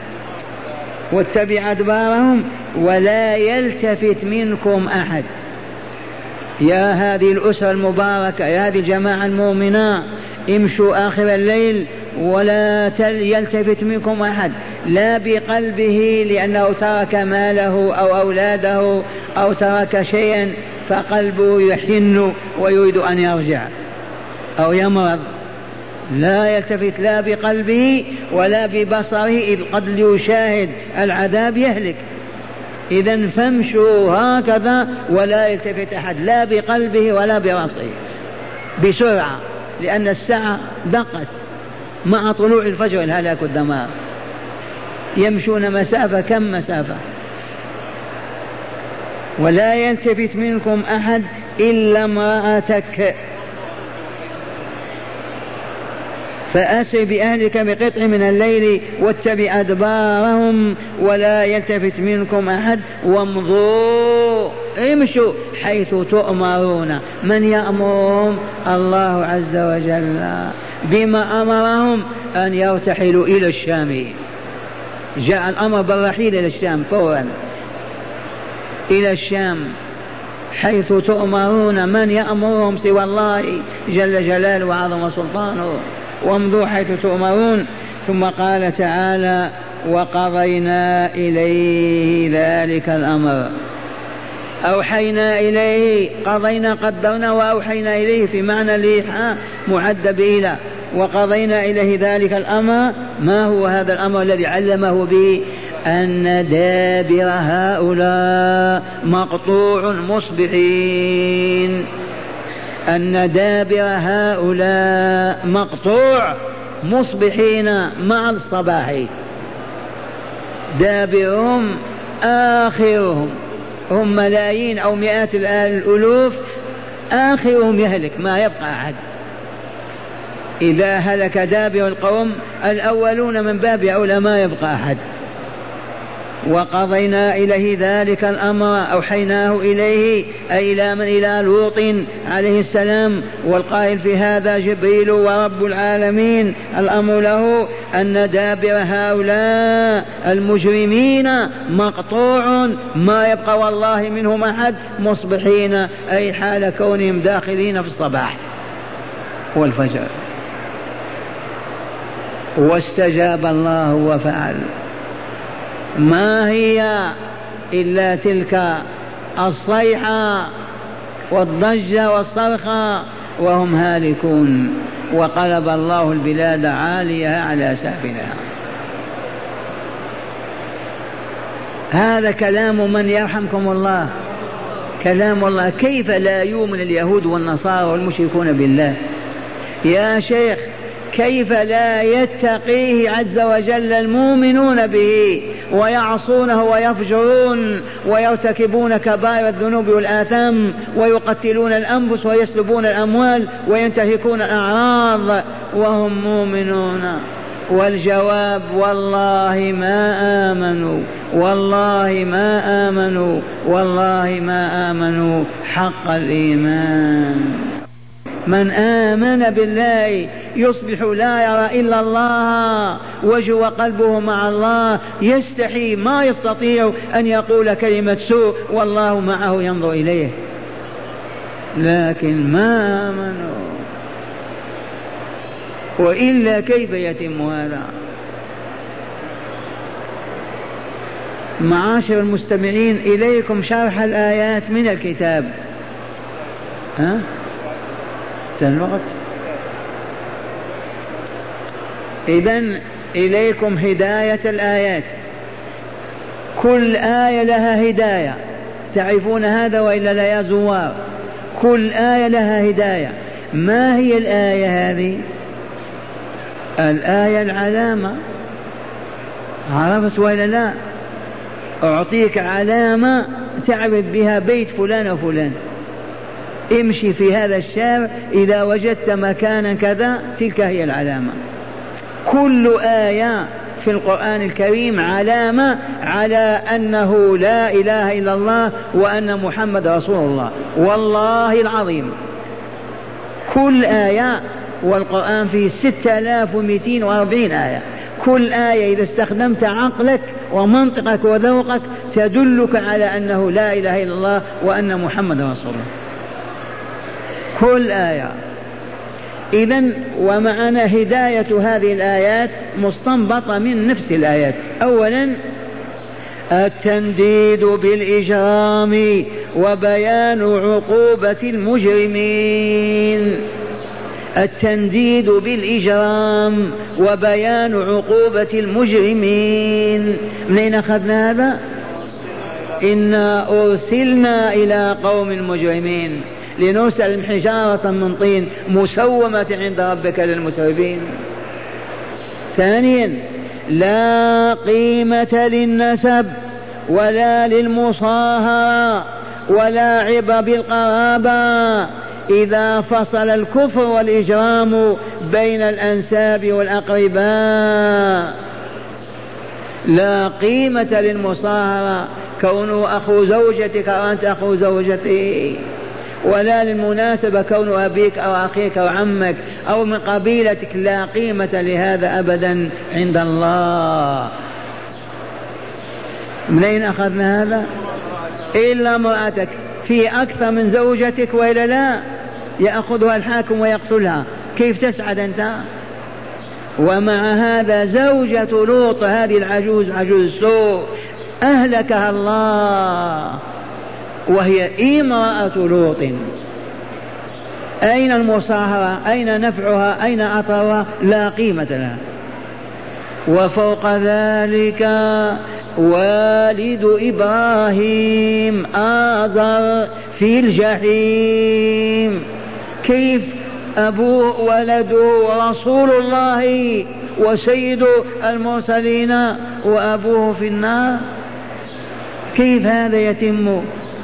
واتبع أدبارهم ولا يلتفت منكم أحد. يا هذه الأسرة المباركة، يا هذه الجماعة المؤمنة، امشوا آخر الليل ولا يلتفت منكم أحد، لا بقلبه لأنه ترك ماله أو أولاده أو ترك شيئا فقلبه يحن ويريد أن يرجع أو يمرض، لا يلتفت لا بقلبه ولا ببصره، إذ قد يشاهد العذاب يهلك. إذن فامشوا هكذا ولا يلتفت أحد لا بقلبه ولا برأسه بسرعة، لأن الساعة دقت مع طلوع الفجر الهلاك والدمار. يمشون مسافة، كم مسافة؟ ولا يلتفت منكم أحد إلا امرأتك فأسر بأهلك بقطع من الليل واتبع أدبارهم ولا يلتفت منكم أحد وامضوا امشوا حيث تؤمرون. من يأمرهم؟ الله عز وجل. بما أمرهم؟ أن يرتحلوا إلى الشام. جاء الأمر بالرحيل إلى الشام فورا، إلى الشام حيث تؤمرون. من يأمرهم سوى الله جل جلاله وعظم سلطانه؟ وامضوا حيث تؤمرون. ثم قال تعالى وقضينا إليه ذلك الأمر. أوحينا إليه، قضينا قدرنا وأوحينا إليه في معنى الإيحاء معد بإلى. وقضينا إليه ذلك الأمر. ما هو هذا الأمر الذي علمه به؟ أن دابر هؤلاء مقطوع مصبحين. أن دابر هؤلاء مقطوع مصبحين مع الصباح. دابرهم آخرهم، هم ملايين أو مئات الألوف، آخرهم يهلك ما يبقى أحد. إذا هلك دابر القوم الأولون من باب أولى ما يبقى أحد. وقضينا إليه ذلك الأمر، أوحيناه إليه أي إلى من؟ إلى لوط عليه السلام. والقائل في هذا جبريل ورب العالمين. الأمر له أن دابر هؤلاء المجرمين مقطوع ما يبقى والله منهم أحد، مصبحين أي حال كونهم داخلين في الصباح والفجر. واستجاب الله وفعل. ما هي إلا تلك الصيحة والضجة والصرخة وهم هالكون. وقلب الله البلاد عاليها على سافلها. هذا كلام من يرحمكم الله، كلام الله. كيف لا يؤمن اليهود والنصارى والمشركون بالله؟ يا شيخ كيف لا يتقيه عز وجل المؤمنون به ويعصونه ويفجرون ويرتكبون كبائر الذنوب والآثام ويقتلون الأنفس ويسلبون الأموال وينتهكون الأعراض وهم مؤمنون؟ والجواب والله ما آمنوا، والله ما آمنوا، والله ما آمنوا حق الإيمان. من آمن بالله يصبح لا يرى إلا الله، وجه قلبه مع الله، يستحي ما يستطيع أن يقول كلمة سوء والله معه ينظر إليه. لكن ما آمنوا، وإلا كيف يتم هذا؟ معاشر المستمعين إليكم شرح الآيات من الكتاب. ها؟ الوقت. إذن إليكم هداية الآيات. كل آية لها هداية، تعرفون هذا وإلا لا يا زوار؟ كل آية لها هداية. ما هي الآية هذه؟ الآية العلامة، عرفت وإلا لا؟ أعطيك علامة تعرف بها بيت فلان وفلان. امشي في هذا الشارع إذا وجدت مكانا كذا، تلك هي العلامة. كل آية في القرآن الكريم علامة على أنه لا إله إلا الله وأن محمد رسول الله، والله العظيم. كل آية، والقرآن فيه ستة آلاف ومئتين وأربعين آية. كل آية إذا استخدمت عقلك ومنطقك وذوقك تدلك على أنه لا إله إلا الله وأن محمد رسول الله. كل آية. إذن ومعنا هداية هذه الآيات مستنبطة من نفس الآيات. أولا التنديد بالإجرام وبيان عقوبة المجرمين. التنديد بالإجرام وبيان عقوبة المجرمين. منين أخذنا هذا؟ إنا أرسلنا إلى قوم مجرمين لنرسل حجارة من طين مسومة عند ربك للمسرفين. ثانيا لا قيمة للنسب ولا للمصاهرة ولا عبر بالقرابة إذا فصل الكفر والإجرام بين الأنساب والأقرباء. لا قيمة للمصاهرة كونه أخو زوجتك أو أنت أخو زوجته، ولا للمناسبة كون أبيك أو أخيك أو عمك أو من قبيلتك، لا قيمة لهذا أبدا عند الله. منين أخذنا هذا؟ إلا امرأتك في أكثر من زوجتك وإلا لا يأخذها الحاكم ويقتلها، كيف تسعد أنت؟ ومع هذا زوجة لوط هذه العجوز عجوز السوء أهلكها الله وهي امرأة لوط. أين المصاهرة؟ أين نفعها؟ أين أثرها؟ لا قيمة لها. وفوق ذلك والد إبراهيم آزر في الجحيم. كيف أبوه ولده رسول الله وسيد المرسلين وأبوه في النار؟ كيف هذا يتم؟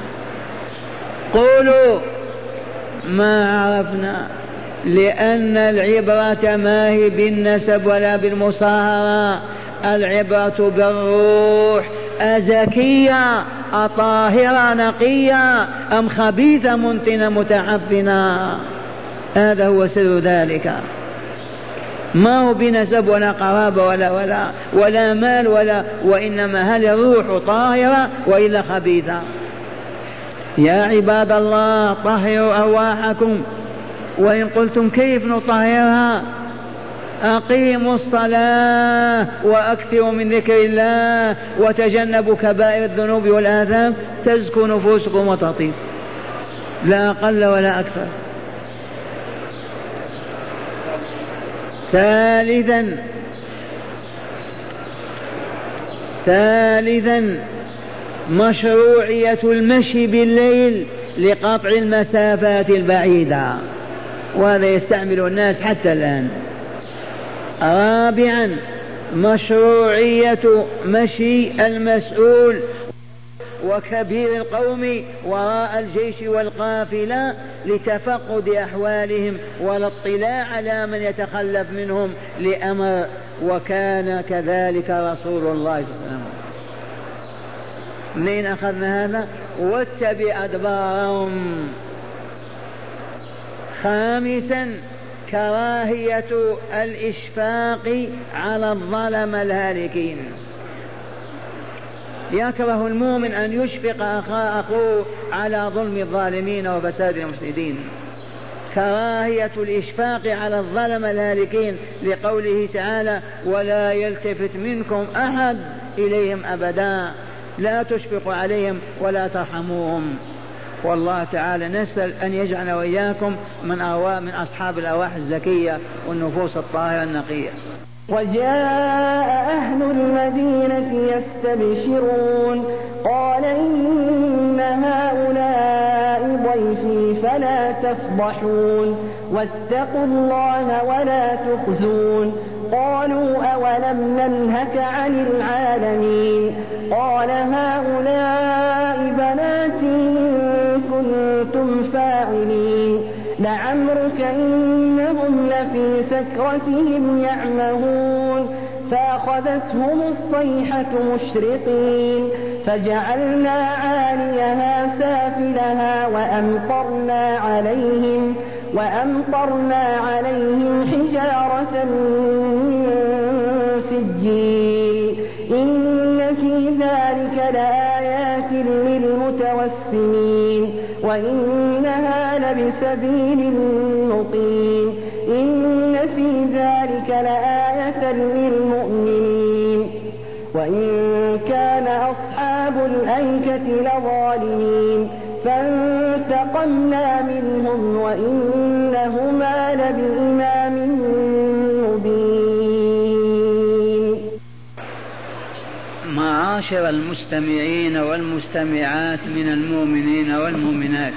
قولوا ما عرفنا، لأن العبرة ما هي بالنسب ولا بالمصاهرة، العبرة بالروح، أزكية أطاهرة نقية أم خبيثة منتنة متعفنة. هذا هو سر ذلك، ما هو بنسب ولا قرابة ولا ولا ولا مال ولا، وإنما هل الروح طاهرة وإلا خبيثة؟ يا عباد الله طهروا أرواحكم. وإن قلتم كيف نطهرها؟ أقيموا الصلاة وأكثروا من ذكر الله وتجنبوا كبائر الذنوب والآثام تزكو نفوسكم وتطيب، لا أقل ولا أكثر. ثالثا ثالثا مشروعية المشي بالليل لقطع المسافات البعيدة، وهذا يستعمل الناس حتى الآن. رابعا مشروعية مشي المسؤول وكبير القوم وراء الجيش والقافلة لتفقد أحوالهم والاطلاع على من يتخلف منهم لأمر، وكان كذلك رسول الله صلى الله عليه وسلم. منين أخذنا هذا؟ واتبع أدبارهم. خامسا كراهية الإشفاق على الظلم الهالكين. يكره المؤمن أن يشفق أخوه على ظلم الظالمين وفساد المفسدين. كراهية الإشفاق على الظلم الهالكين لقوله تعالى ولا يلتفت منكم أحد إليهم أبدا، لا تشفقوا عليهم ولا ترحموهم. والله تعالى نسأل أن يجعل وإياكم من أرواح من أصحاب الأرواح الزكية والنفوس الطاهرة النقية. وجاء أهل المدينة يستبشرون قال إن هؤلاء ضيفي فلا تفضحون واتقوا الله ولا تخزون. قالوا أولم ننهك عن العالمين؟ قال هؤلاء بناتي إن كنتم فاعلين. لعمرك إنهم لفي سكرتهم يعمهون. فأخذتهم الصيحة مشرقين فجعلنا عاليها سافلها وأمطرنا عليهم وأمطرنا عليهم حجارة من سجيل. إن في ذلك لآيات للمتوسمين وإنها لبسبيل مقيم. إن في ذلك لآية للمؤمنين. وإن كان أصحاب الأيكة لظالمين فانتقمنا منهم وإنهما لبإمام مبين. معاشر المستمعين والمستمعات من المؤمنين والمؤمنات،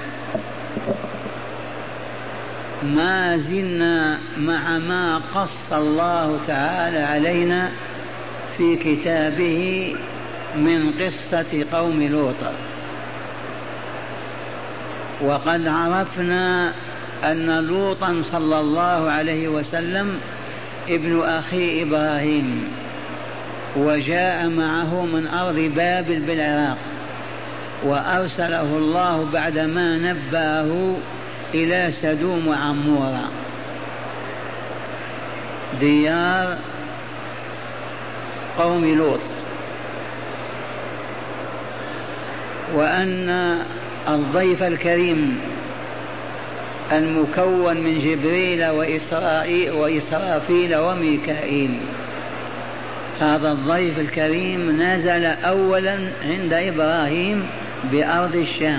ما زلنا مع ما قص الله تعالى علينا في كتابه من قصة قوم لوط. وقد عرفنا أن لوطا صلى الله عليه وسلم ابن أخي إبراهيم، وجاء معه من أرض بابل بالعراق، وأرسله الله بعدما نبأه إلى سدوم وعمورة ديار قوم لوط، وأن الضيف الكريم المكون من جبريل وإسرائيل وإسرافيل وميكائيل، هذا الضيف الكريم نزل أولا عند إبراهيم بأرض الشام،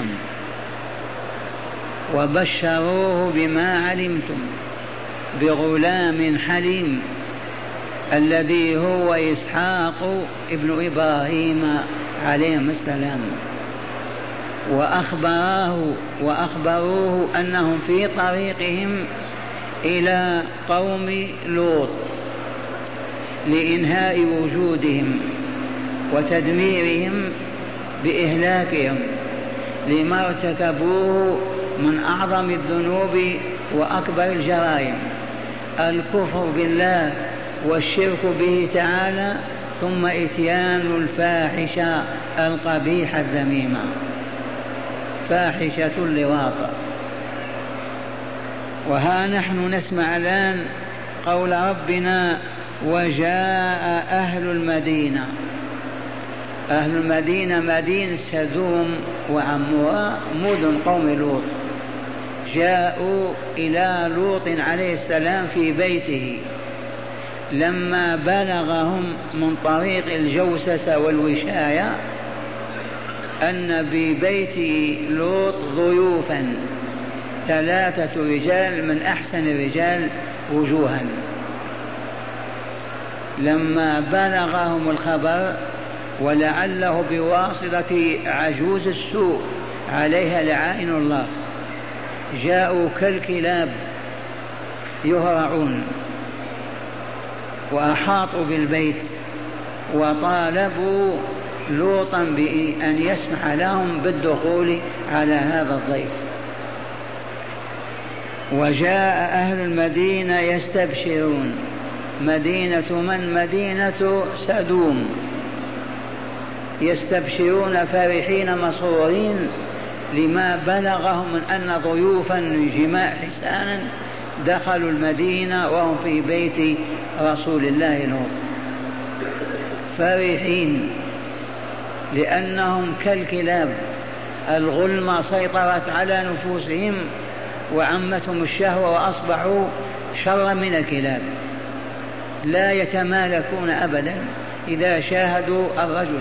وبشروه بما علمتم بغلام حليم الذي هو إسحاق ابن إبراهيم عليهم السلام، وأخبراه وأخبروه أنهم في طريقهم إلى قوم لوط لإنهاء وجودهم وتدميرهم بإهلاكهم لما ارتكبوه من أعظم الذنوب وأكبر الجرائم، الكفر بالله والشرك به تعالى، ثم إتيان الفاحشة القبيحة الذميمة، فاحشة اللواط. وها نحن نسمع الآن قول ربنا: وجاء أهل المدينة. أهل المدينة مدينة سدوم وعمورة مدن قوم لوط، جاءوا إلى لوط عليه السلام في بيته لما بلغهم من طريق الجوسسة والوشاية أن ببيت لوط ضيوفا ثلاثة رجال من أحسن الرجال وجوها. لما بلغهم الخبر ولعله بواسطة عجوز السوء عليها لعائن الله، جاءوا كالكلاب يهرعون وأحاطوا بالبيت وطالبوا لوطا بأن يسمح لهم بالدخول على هذا الضيف. وجاء أهل المدينة يستبشرون. مدينة من؟ مدينة سدوم. يستبشرون فرحين مسرورين لما بلغهم من أن ضيوفا جماع حسانا دخلوا المدينة وهم في بيت رسول الله لوط، فرحين لأنهم كالكلاب، الغلمة سيطرت على نفوسهم وعمتهم الشهوة وأصبحوا شر من الكلاب، لا يتمالكون أبدا إذا شاهدوا الرجل.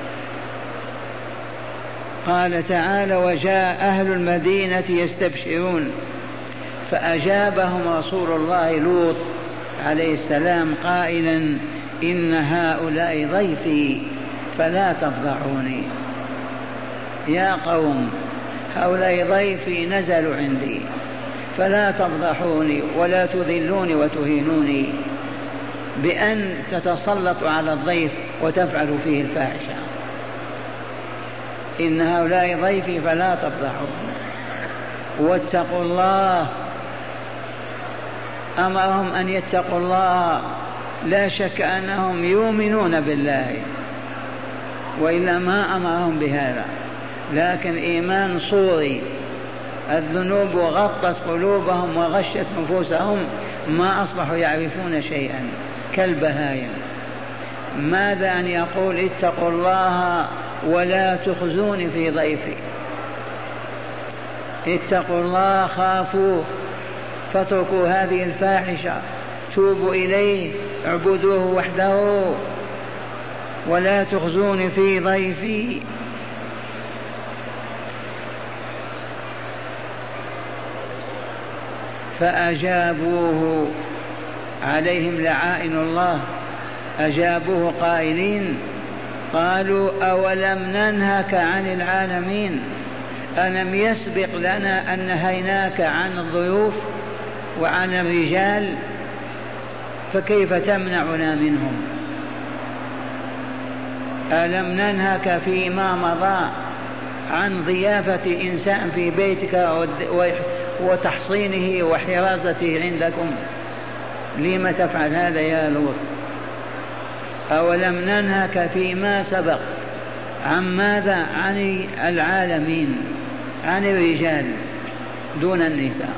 قال تعالى: وجاء أهل المدينة يستبشرون، فأجابهم رسول الله لوط عليه السلام قائلا: إن هؤلاء ضيفي فلا تفضحوني. يا قوم، هؤلاء ضيفي نزلوا عندي فلا تفضحوني ولا تذلوني وتهينوني بأن تتسلطوا على الضيف وتفعلوا فيه الفاحشة. إن هؤلاء ضيفي فلا تفضحوني واتقوا الله. أمرهم أن يتقوا الله، لا شك أنهم يؤمنون بالله وإلا ما أمرهم بهذا، لكن إيمان صوري. الذنوب غطت قلوبهم وغشت نفوسهم، ما أصبحوا يعرفون شيئا كالبهائم. ماذا أن يقول: اتقوا الله ولا تخزوني في ضيفي. اتقوا الله، خافوه، فاتركوا هذه الفاحشة، توبوا إليه، اعبدوه وحده، ولا تخزوني في ضيفي. فأجابوه عليهم لعائن الله، أجابوه قائلين: قالوا: أولم ننهك عن العالمين؟ ألم يسبق لنا أن نهيناك عن الضيوف وعن الرجال، فكيف تمنعنا منهم؟ ألم ننهك فيما مضى عن ضيافة إنسان في بيتك وتحصينه وحراسته عندكم؟ لم تفعل هذا يا لوط؟ أولم ننهك فيما سبق عن ماذا؟ عن العالمين، عن الرجال دون النساء،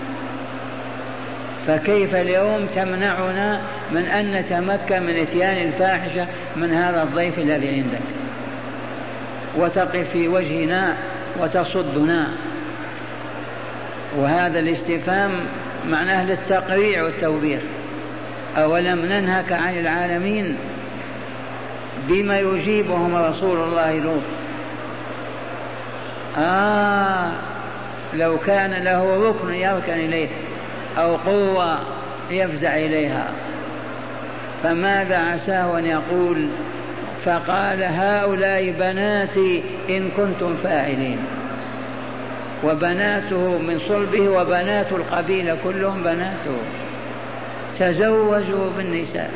فكيف اليوم تمنعنا من أن نتمكن من إتيان الفاحشة من هذا الضيف الذي عندك، وتقف في وجهنا وتصدنا؟ وهذا الاستفهام معناه للتقريع والتوبيخ. أولم ننهك عن العالمين؟ بما يجيبهم رسول الله لوط؟ آه لو كان له ركن يركن إليه أو قوة يفزع إليها، فماذا عساه أن يقول؟ فقال هؤلاء بناتي إن كنتم فاعلين. وبناته من صلبه وبنات القبيلة كلهم بناته، تزوجوا بالنساء،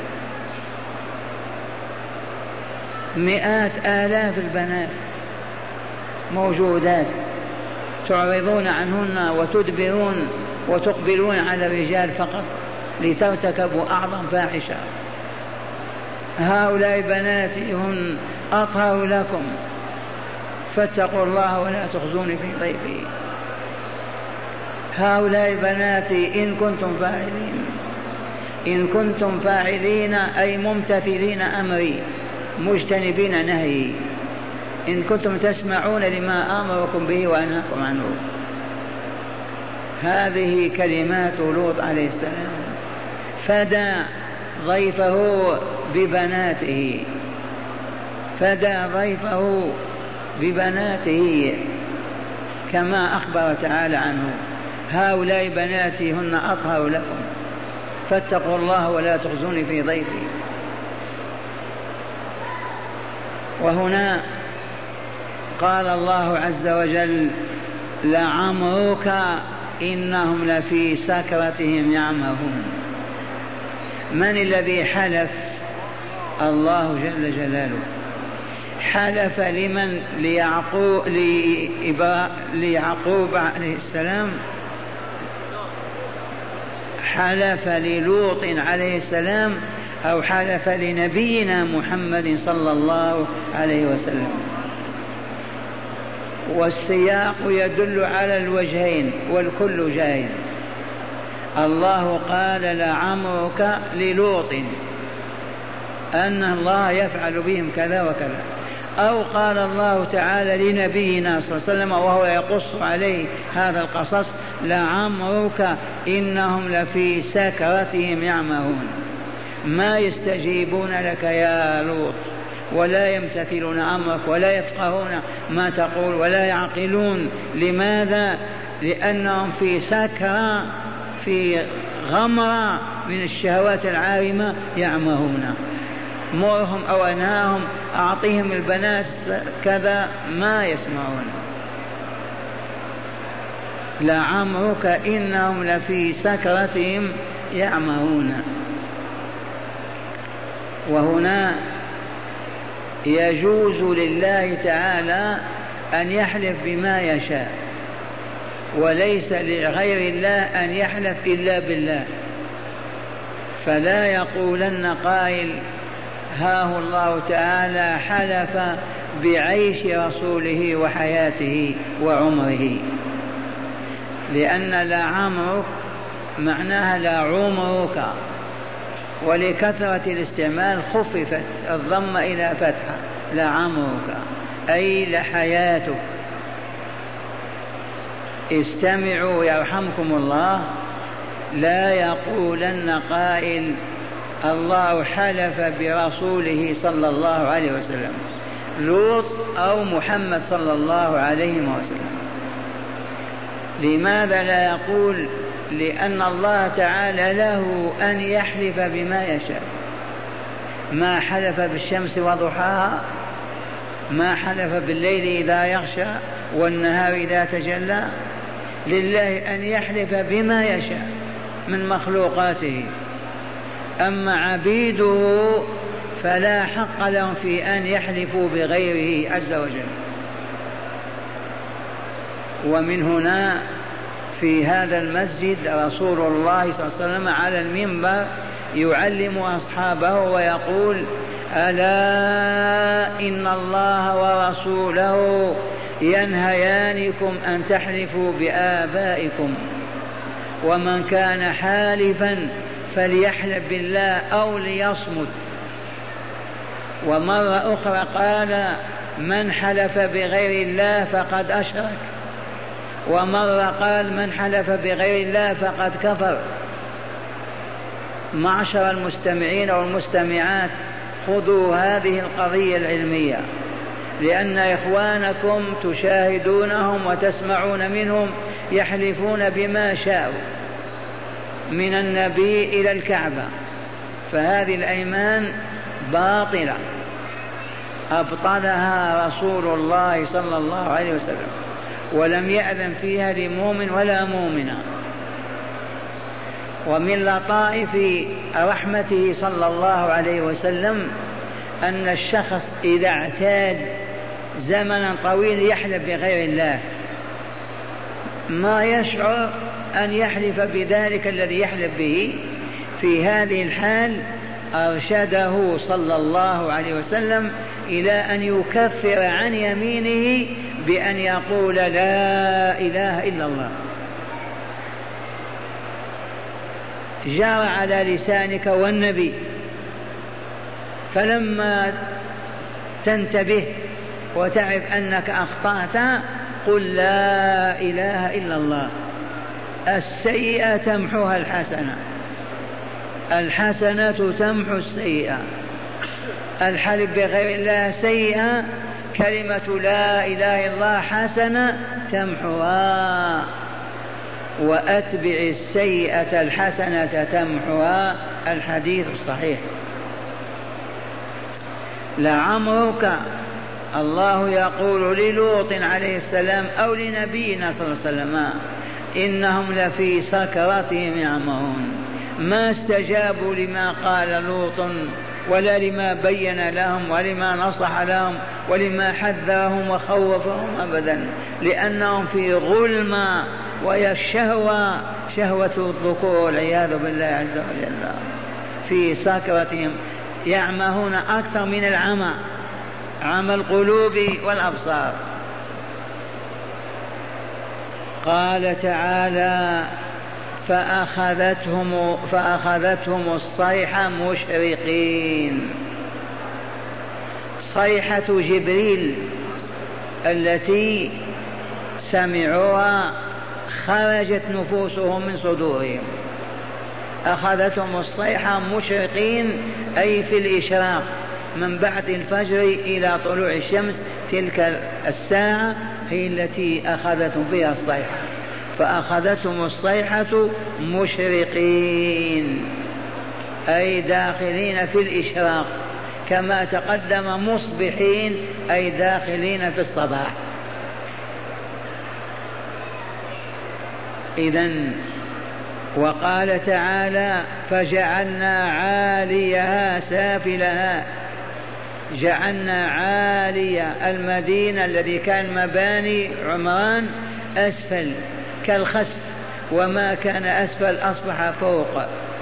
مئات آلاف البنات موجودات، تعرضون عنهن وتدبرون وتقبلون على الرجال فقط لترتكبوا أعظم فاحشة. هؤلاء بناتي هن أطهر لكم فاتقوا الله ولا تخزوني في ضيفي. هؤلاء بناتي إن كنتم فاعلين، إن كنتم فاعلين أي ممتثلين أمري مجتنبين نهي، إن كنتم تسمعون لما أمركم به وأنهاكم عنه. هذه كلمات لوط عليه السلام، فدى ضيفه ببناته، فدى ضيفه ببناته كما أخبر تعالى عنه: هؤلاء بناتي هن أطهر لكم فاتقوا الله ولا تخزوني في ضيفي. وهنا قال الله عز وجل: لعمرك إنهم لفي سكرتهم يعمهون. من الذي حلف؟ الله جل جلاله. حلف لمن؟ ليعقوب, ليعقوب عليه السلام، حلف للوط عليه السلام، أو حلف لنبينا محمد صلى الله عليه وسلم. والسياق يدل على الوجهين والكل جائز. الله قال لعمرك للوط أن الله يفعل بهم كذا وكذا، أو قال الله تعالى لنبينا صلى الله عليه وسلم وهو يقص عليه هذا القصص: لعمرك إنهم لفي سكرتهم يعمهون. ما يستجيبون لك يا لوط، ولا يمتثلون أمرك، ولا يفقهون ما تقول، ولا يعقلون. لماذا؟ لأنهم في سكرة، في غمرة من الشهوات العارمة يعمهون. مرهم أو أنهاهم، أعطيهم البنات كذا، ما يسمعون. لعمرك إنهم لفي سكرتهم يعمهون. وهنا يجوز لله تعالى أن يحلف بما يشاء، وليس لغير الله أن يحلف إلا بالله. فلا يقولن قائل: هاه الله تعالى حلف بعيش رسوله وحياته وعمره، لأن لعمرك معناها لعمرك، ولكثرة الاستعمال خففت الضم إلى فتحة: لعمرك أي لحياتك. استمعوا يرحمكم الله، لا يقولن قائل الله حلف برسوله صلى الله عليه وسلم، لوط أو محمد صلى الله عليه وسلم. لماذا لا يقول؟ لأن الله تعالى له أن يحلف بما يشاء. ما حلف بالشمس وضحاها، ما حلف بالليل إذا يغشى والنهار إذا تجلى. لله أن يحلف بما يشاء من مخلوقاته، أما عبيده فلا حق لهم في أن يحلفوا بغيره عز وجل. ومن هنا في هذا المسجد رسول الله صلى الله عليه وسلم على المنبر يعلم أصحابه ويقول: ألا إن الله ورسوله ينهيانكم أن تحلفوا بآبائكم، ومن كان حالفا فليحلف بالله أو ليصمت. ومرة أخرى قال: من حلف بغير الله فقد أشرك. ومرة قال: من حلف بغير الله فقد كفر. معشر المستمعين والمستمعات، خذوا هذه القضية العلمية، لأن إخوانكم تشاهدونهم وتسمعون منهم يحلفون بما شاءوا من النبي إلى الكعبة، فهذه الأيمان باطلة أبطلها رسول الله صلى الله عليه وسلم، ولم يأذن فيها لمؤمن ولا مؤمنة. ومن لطائف رحمته صلى الله عليه وسلم أن الشخص إذا اعتاد زمنا طويل يحلف بغير الله ما يشعر أن يحلف بذلك الذي يحلف به. في هذه الحال أرشده صلى الله عليه وسلم إلى أن يكفر عن يمينه بأن يقول: لا إله إلا الله. جار على لسانك والنبي، فلما تنتبه وتعرف أنك أخطأت قل: لا إله إلا الله. السيئة تمحوها الحسنة، الحسنة تمحو السيئة. الحلف بغير الله سيئة، كلمة لا إله إلا الله حسنة تمحوها. وأتبع السيئة الحسنة تمحوها، الحديث الصحيح. لعمرك الله يقول للوط عليه السلام أو لنبينا صلى الله عليه وسلم: إنهم لفي سكرتهم يعمهون. ما استجابوا لما قال لوط ولا لما بين لهم ولما نصح لهم ولما حذرهم وخوفهم أبدا، لأنهم في ظلمة، وهي الشهوة، شهوة الذكور والعياذ بالله عز وجل. في سكرتهم يعمهون أكثر من العمى، عمى القلوب والأبصار. قال تعالى: فأخذتهم, فأخذتهم الصيحة مشرقين. صيحة جبريل التي سمعوها خرجت نفوسهم من صدورهم. أخذتهم الصيحة مشرقين، أي في الإشراق، من بعد الفجر إلى طلوع الشمس، تلك الساعة هي التي أخذتهم فيها الصيحة. فأخذتهم الصيحة مشرقين، أي داخلين في الإشراق، كما تقدم مصبحين، أي داخلين في الصباح. إذن وقال تعالى: فجعلنا عاليها سافلها. جعلنا عالية المدينة الذي كان مباني عمران أسفل كالخسف، وما كان أسفل أصبح فوق.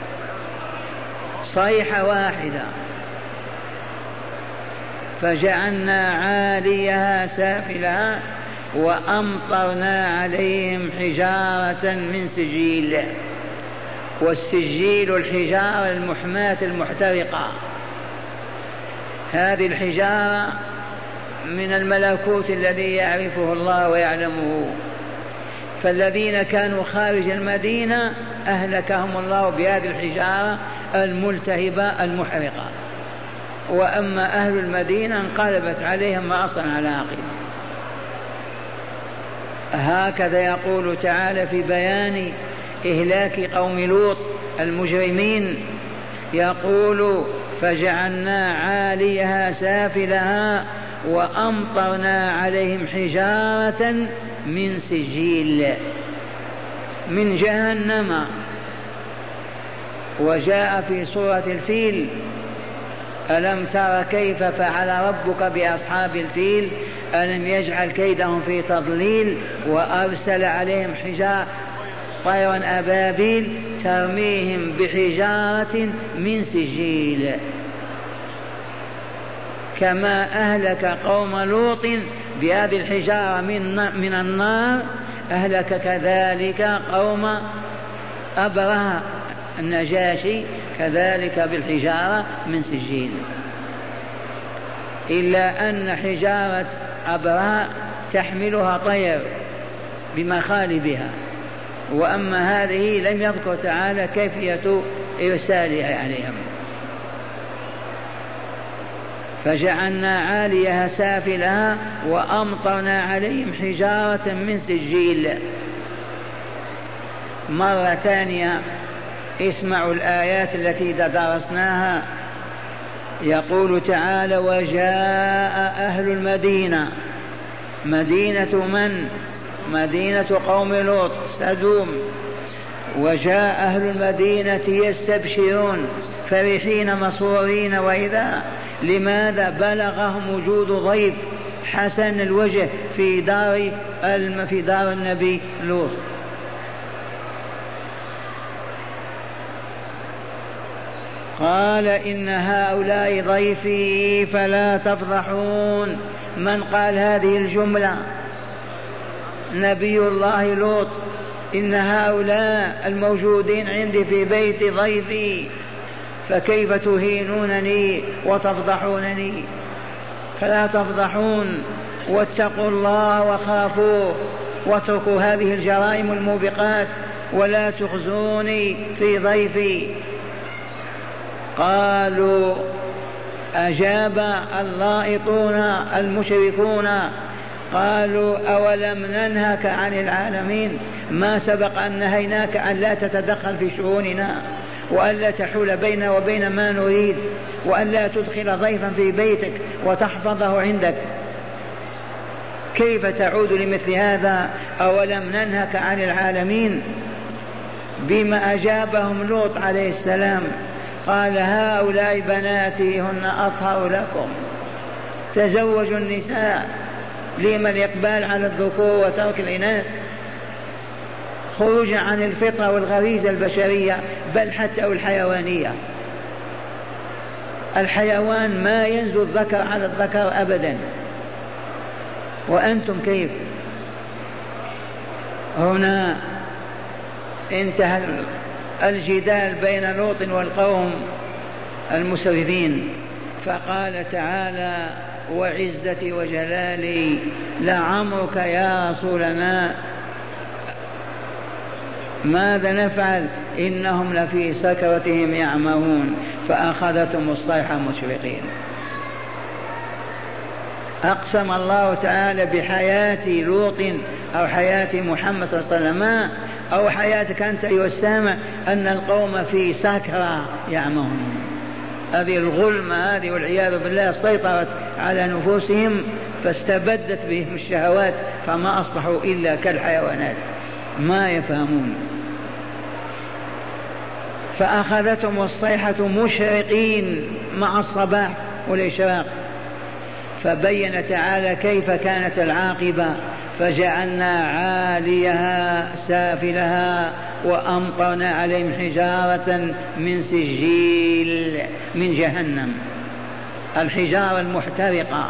صيحة واحدة. فجعلنا عاليها سافلها وأمطرنا عليهم حجارة من سجيل. والسجيل الحجارة المحماة المحترقة. هذه الحجارة من الملكوت الذي يعرفه الله ويعلمه. فالذين كانوا خارج المدينة أهلكهم الله بهذه الحجارة الملتهبة المحرقة، وأما أهل المدينة انقلبت عليهم رأسا على عقب. هكذا يقول تعالى في بيان إهلاك قوم لوط المجرمين، يقول: فجعلنا عاليها سافلها وأمطرنا عليهم حجارة من سجيل من جهنم. وجاء في سورة الفيل: ألم تر كيف فعل ربك بأصحاب الفيل ألم يجعل كيدهم في تضليل وأرسل عليهم حجارة طيرا أبابيل ترميهم بحجارة من سجيل كما أهلك قوم لوط بهذه الحجارة من النار أهلك كذلك قوم أبرهة النجاشي كذلك بالحجارة من سجيل، إلا أن حجارة أبرهة تحملها طير بمخالبها، وأما هذه لم يذكر تعالى كيفية إرسالها عليهم. فجعلنا عاليها سافلها وأمطرنا عليهم حجارة من سجيل. مرة ثانية اسمعوا الآيات التي درسناها. يقول تعالى: وجاء أهل المدينة. مدينة من؟ مدينة قوم لوط سدوم. وجاء أهل المدينة يستبشرون فرحين مسرورين، وإذا لماذا بلغهم وجود ضيف حسن الوجه في دار في دار النبي لوط. قال: إن هؤلاء ضيفي فلا تفضحون. من قال هذه الجملة؟ نبي الله لوط. إن هؤلاء الموجودين عندي في بيت ضيفي، فكيف تهينونني وتفضحونني؟ فلا تفضحون واتقوا الله وخافوه واتركوا هذه الجرائم الموبقات ولا تخزوني في ضيفي. قالوا أجاب اللائطون المشركون قالوا: أولم ننهك عن العالمين؟ ما سبق أن نهيناك أن لا تتدخل في شؤوننا وأن لا تحول بيننا وبين ما نريد وأن لا تدخل ضيفا في بيتك وتحفظه عندك، كيف تعود لمثل هذا؟ أولم ننهك عن العالمين؟ بما أجابهم لوط عليه السلام. قال: هؤلاء بناتي هن أطهر لكم، تزوجوا النساء، لما الإقبال على الذكور وترك الإناث؟ خروجا عن الفطرة والغريزة البشرية بل حتى الحيوانية. الحيوان ما ينزل الذكر على الذكر أبدا، وأنتم كيف؟ هنا انتهى الجدال بين لوط والقوم المسرفين، فقال تعالى: وعزتي وجلالي لعمرك يا رسولنا ماذا نفعل؟ إنهم لفي سكرتهم يعمهون فأخذتهم الصيحة مشرقين. أقسم الله تعالى بحياة لوط أو حياة محمد صلى الله عليه وسلم أو حياتك أنت أيها السامع أن القوم في سكرة يعمهون. هذه الظلمة هذه والعياذ بالله سيطرت على نفوسهم فاستبدت بهم الشهوات فما أصبحوا إلا كالحيوانات ما يفهمون. فأخذتهم الصيحة مشرقين مع الصباح والإشراق. فبين تعالى كيف كانت العاقبة: فجعلنا عاليها سافلها وأمطرنا عليهم حجارة من سجيل من جهنم، الحجارة المحترقة.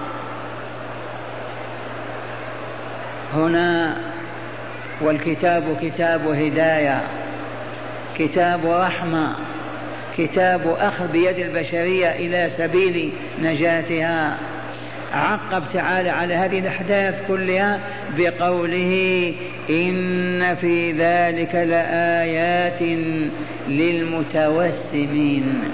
هنا والكتاب كتاب هداية، كتاب رحمة، كتاب أخذ بيد البشرية إلى سبيل نجاتها. عقب تعالى على هذه الأحداث كلها بقوله: إن في ذلك لآيات للمتوسمين.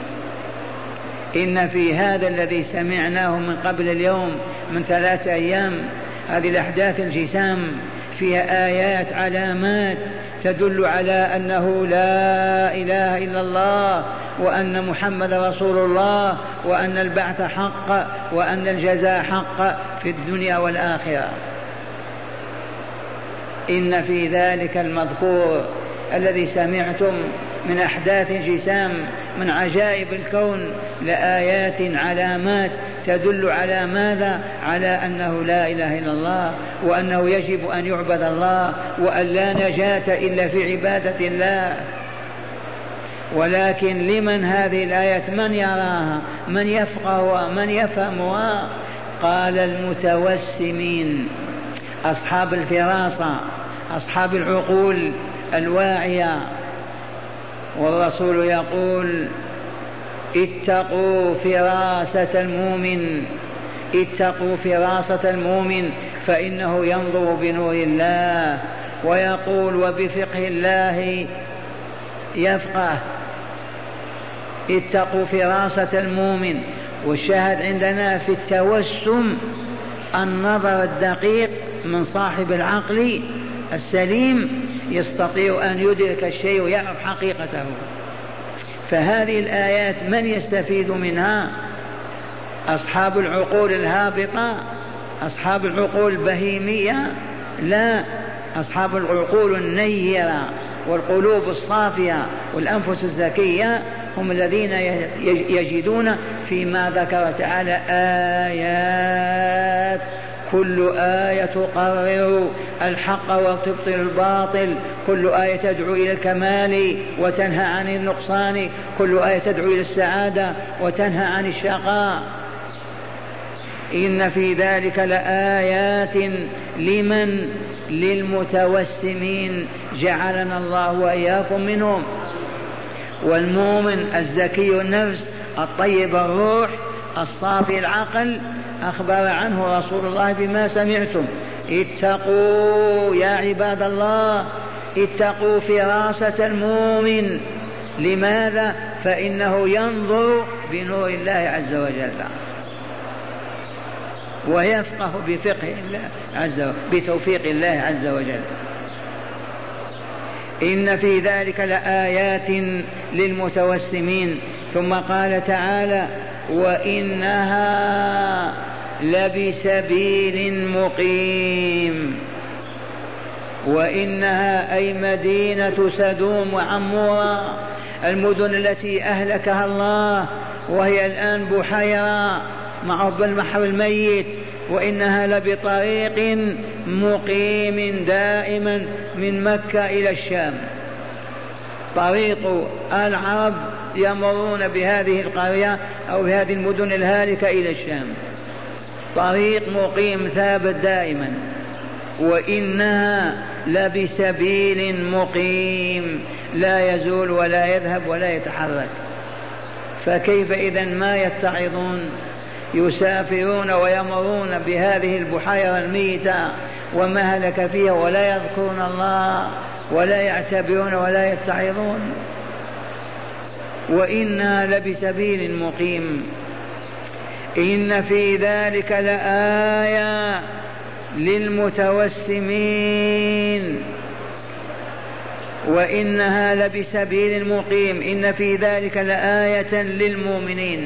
إن في هذا الذي سمعناه من قبل اليوم من ثلاثة أيام، هذه الأحداث الجسام، فيها آيات علامات تدل على أنه لا إله إلا الله وأن محمد رسول الله وأن البعث حق وأن الجزاء حق في الدنيا والآخرة. إن في ذلك المذكور الذي سمعتم من أحداث الجسام، من عجائب الكون، لآيات علامات تدل على ماذا؟ على أنه لا إله إلا الله، وأنه يجب أن يعبد الله، وأن لا نجاة إلا في عبادة الله. ولكن لمن هذه الآيات؟ من يراها؟ من يفقهها؟ من يفهمها؟ قال المتوسمين، أصحاب الفراسة، أصحاب العقول الواعية. والرسول يقول: اتقوا فراسة المؤمن، اتقوا فراسة المؤمن فإنه ينظر بنور الله. ويقول: وبفقه الله يفقه. اتقوا فراسة المؤمن. والشاهد عندنا في التوسم النظر الدقيق من صاحب العقل السليم، يستطيع أن يدرك الشيء ويعرف حقيقته. فهذه الآيات من يستفيد منها؟ أصحاب العقول الهابطة، أصحاب العقول البهيمية؟ لا، أصحاب العقول النيرة والقلوب الصافية والأنفس الزكية هم الذين يجدون فيما ذكر تعالى آيات، كل آية تقرر الحق وتبطل الباطل، كل آية تدعو إلى الكمال وتنهى عن النقصان، كل آية تدعو إلى السعادة وتنهى عن الشقاء. إن في ذلك لآيات لمن؟ للمتوسمين، جعلنا الله وإياكم منهم. والمؤمن الزكي النفس الطيب الروح الصافي العقل أخبر عنه رسول الله بما سمعتم: اتقوا يا عباد الله، اتقوا فراسة المؤمن. لماذا؟ فإنه ينظر بنور الله عز وجل ويفقه بفقه الله عز وجل، بتوفيق الله عز وجل. إن في ذلك لآيات للمتوسمين. ثم قال تعالى: وإنها لبسبيل مقيم. وإنها أي مدينة سدوم وعمورة، المدن التي أهلكها الله، وهي الآن بحيرة مع البحر الميت. وإنها لبطريق مقيم دائما من مكة إلى الشام. طريق العرب يمرون بهذه القرية أو بهذه المدن الهالكة إلى الشام، طريق مقيم ثابت دائما. وإنها لبسبيل مقيم لا يزول ولا يذهب ولا يتحرك. فكيف إذن ما يتعظون؟ يسافرون ويمرون بهذه البحيرة الميتة وما هلك فيها ولا يذكرون الله ولا يعتبرون ولا يتعظون. وإنا لبسبيل مقيم. إن في ذلك لآية للمتوسمين. وإنها لبسبيل مقيم. إن في ذلك لآية للمؤمنين.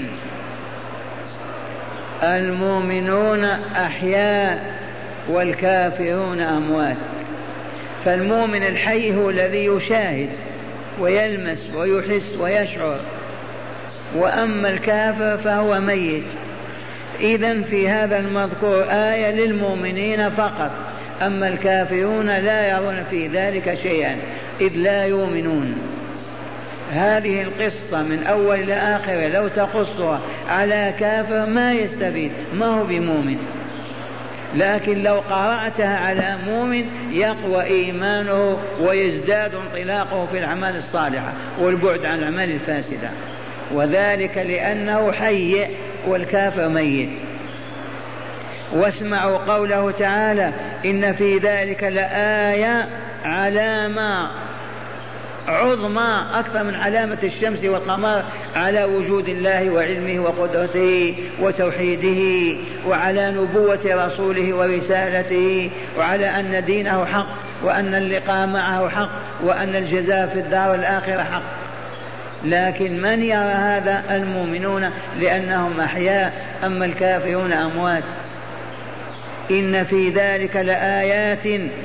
المؤمنون أحياء والكافرون أموات. فالمؤمن الحي هو الذي يشاهد ويلمس ويحس ويشعر، وأما الكافر فهو ميت. إذن في هذا المذكور آية للمؤمنين فقط، أما الكافرون لا يرون في ذلك شيئا إذ لا يؤمنون. هذه القصة من أول إلى آخر لو تقصها على كافر ما يستفيد، ما هو بمؤمن. لكن لو قرأتها على مؤمن يقوى إيمانه ويزداد انطلاقه في الأعمال الصالحة والبعد عن الأعمال الفاسدة، وذلك لأنه حي والكافر ميت. واسمعوا قوله تعالى: إن في ذلك لآية، علامة عظمى أكثر من علامة الشمس والقمر على وجود الله وعلمه وقدرته وتوحيده، وعلى نبوة رسوله ورسالته، وعلى أن دينه حق، وأن اللقاء معه حق، وأن الجزاء في الدار الآخرة حق. لكن من يرى هذا؟ المؤمنون لأنهم أحياء، أما الكافرون أموات. إن في ذلك لآيات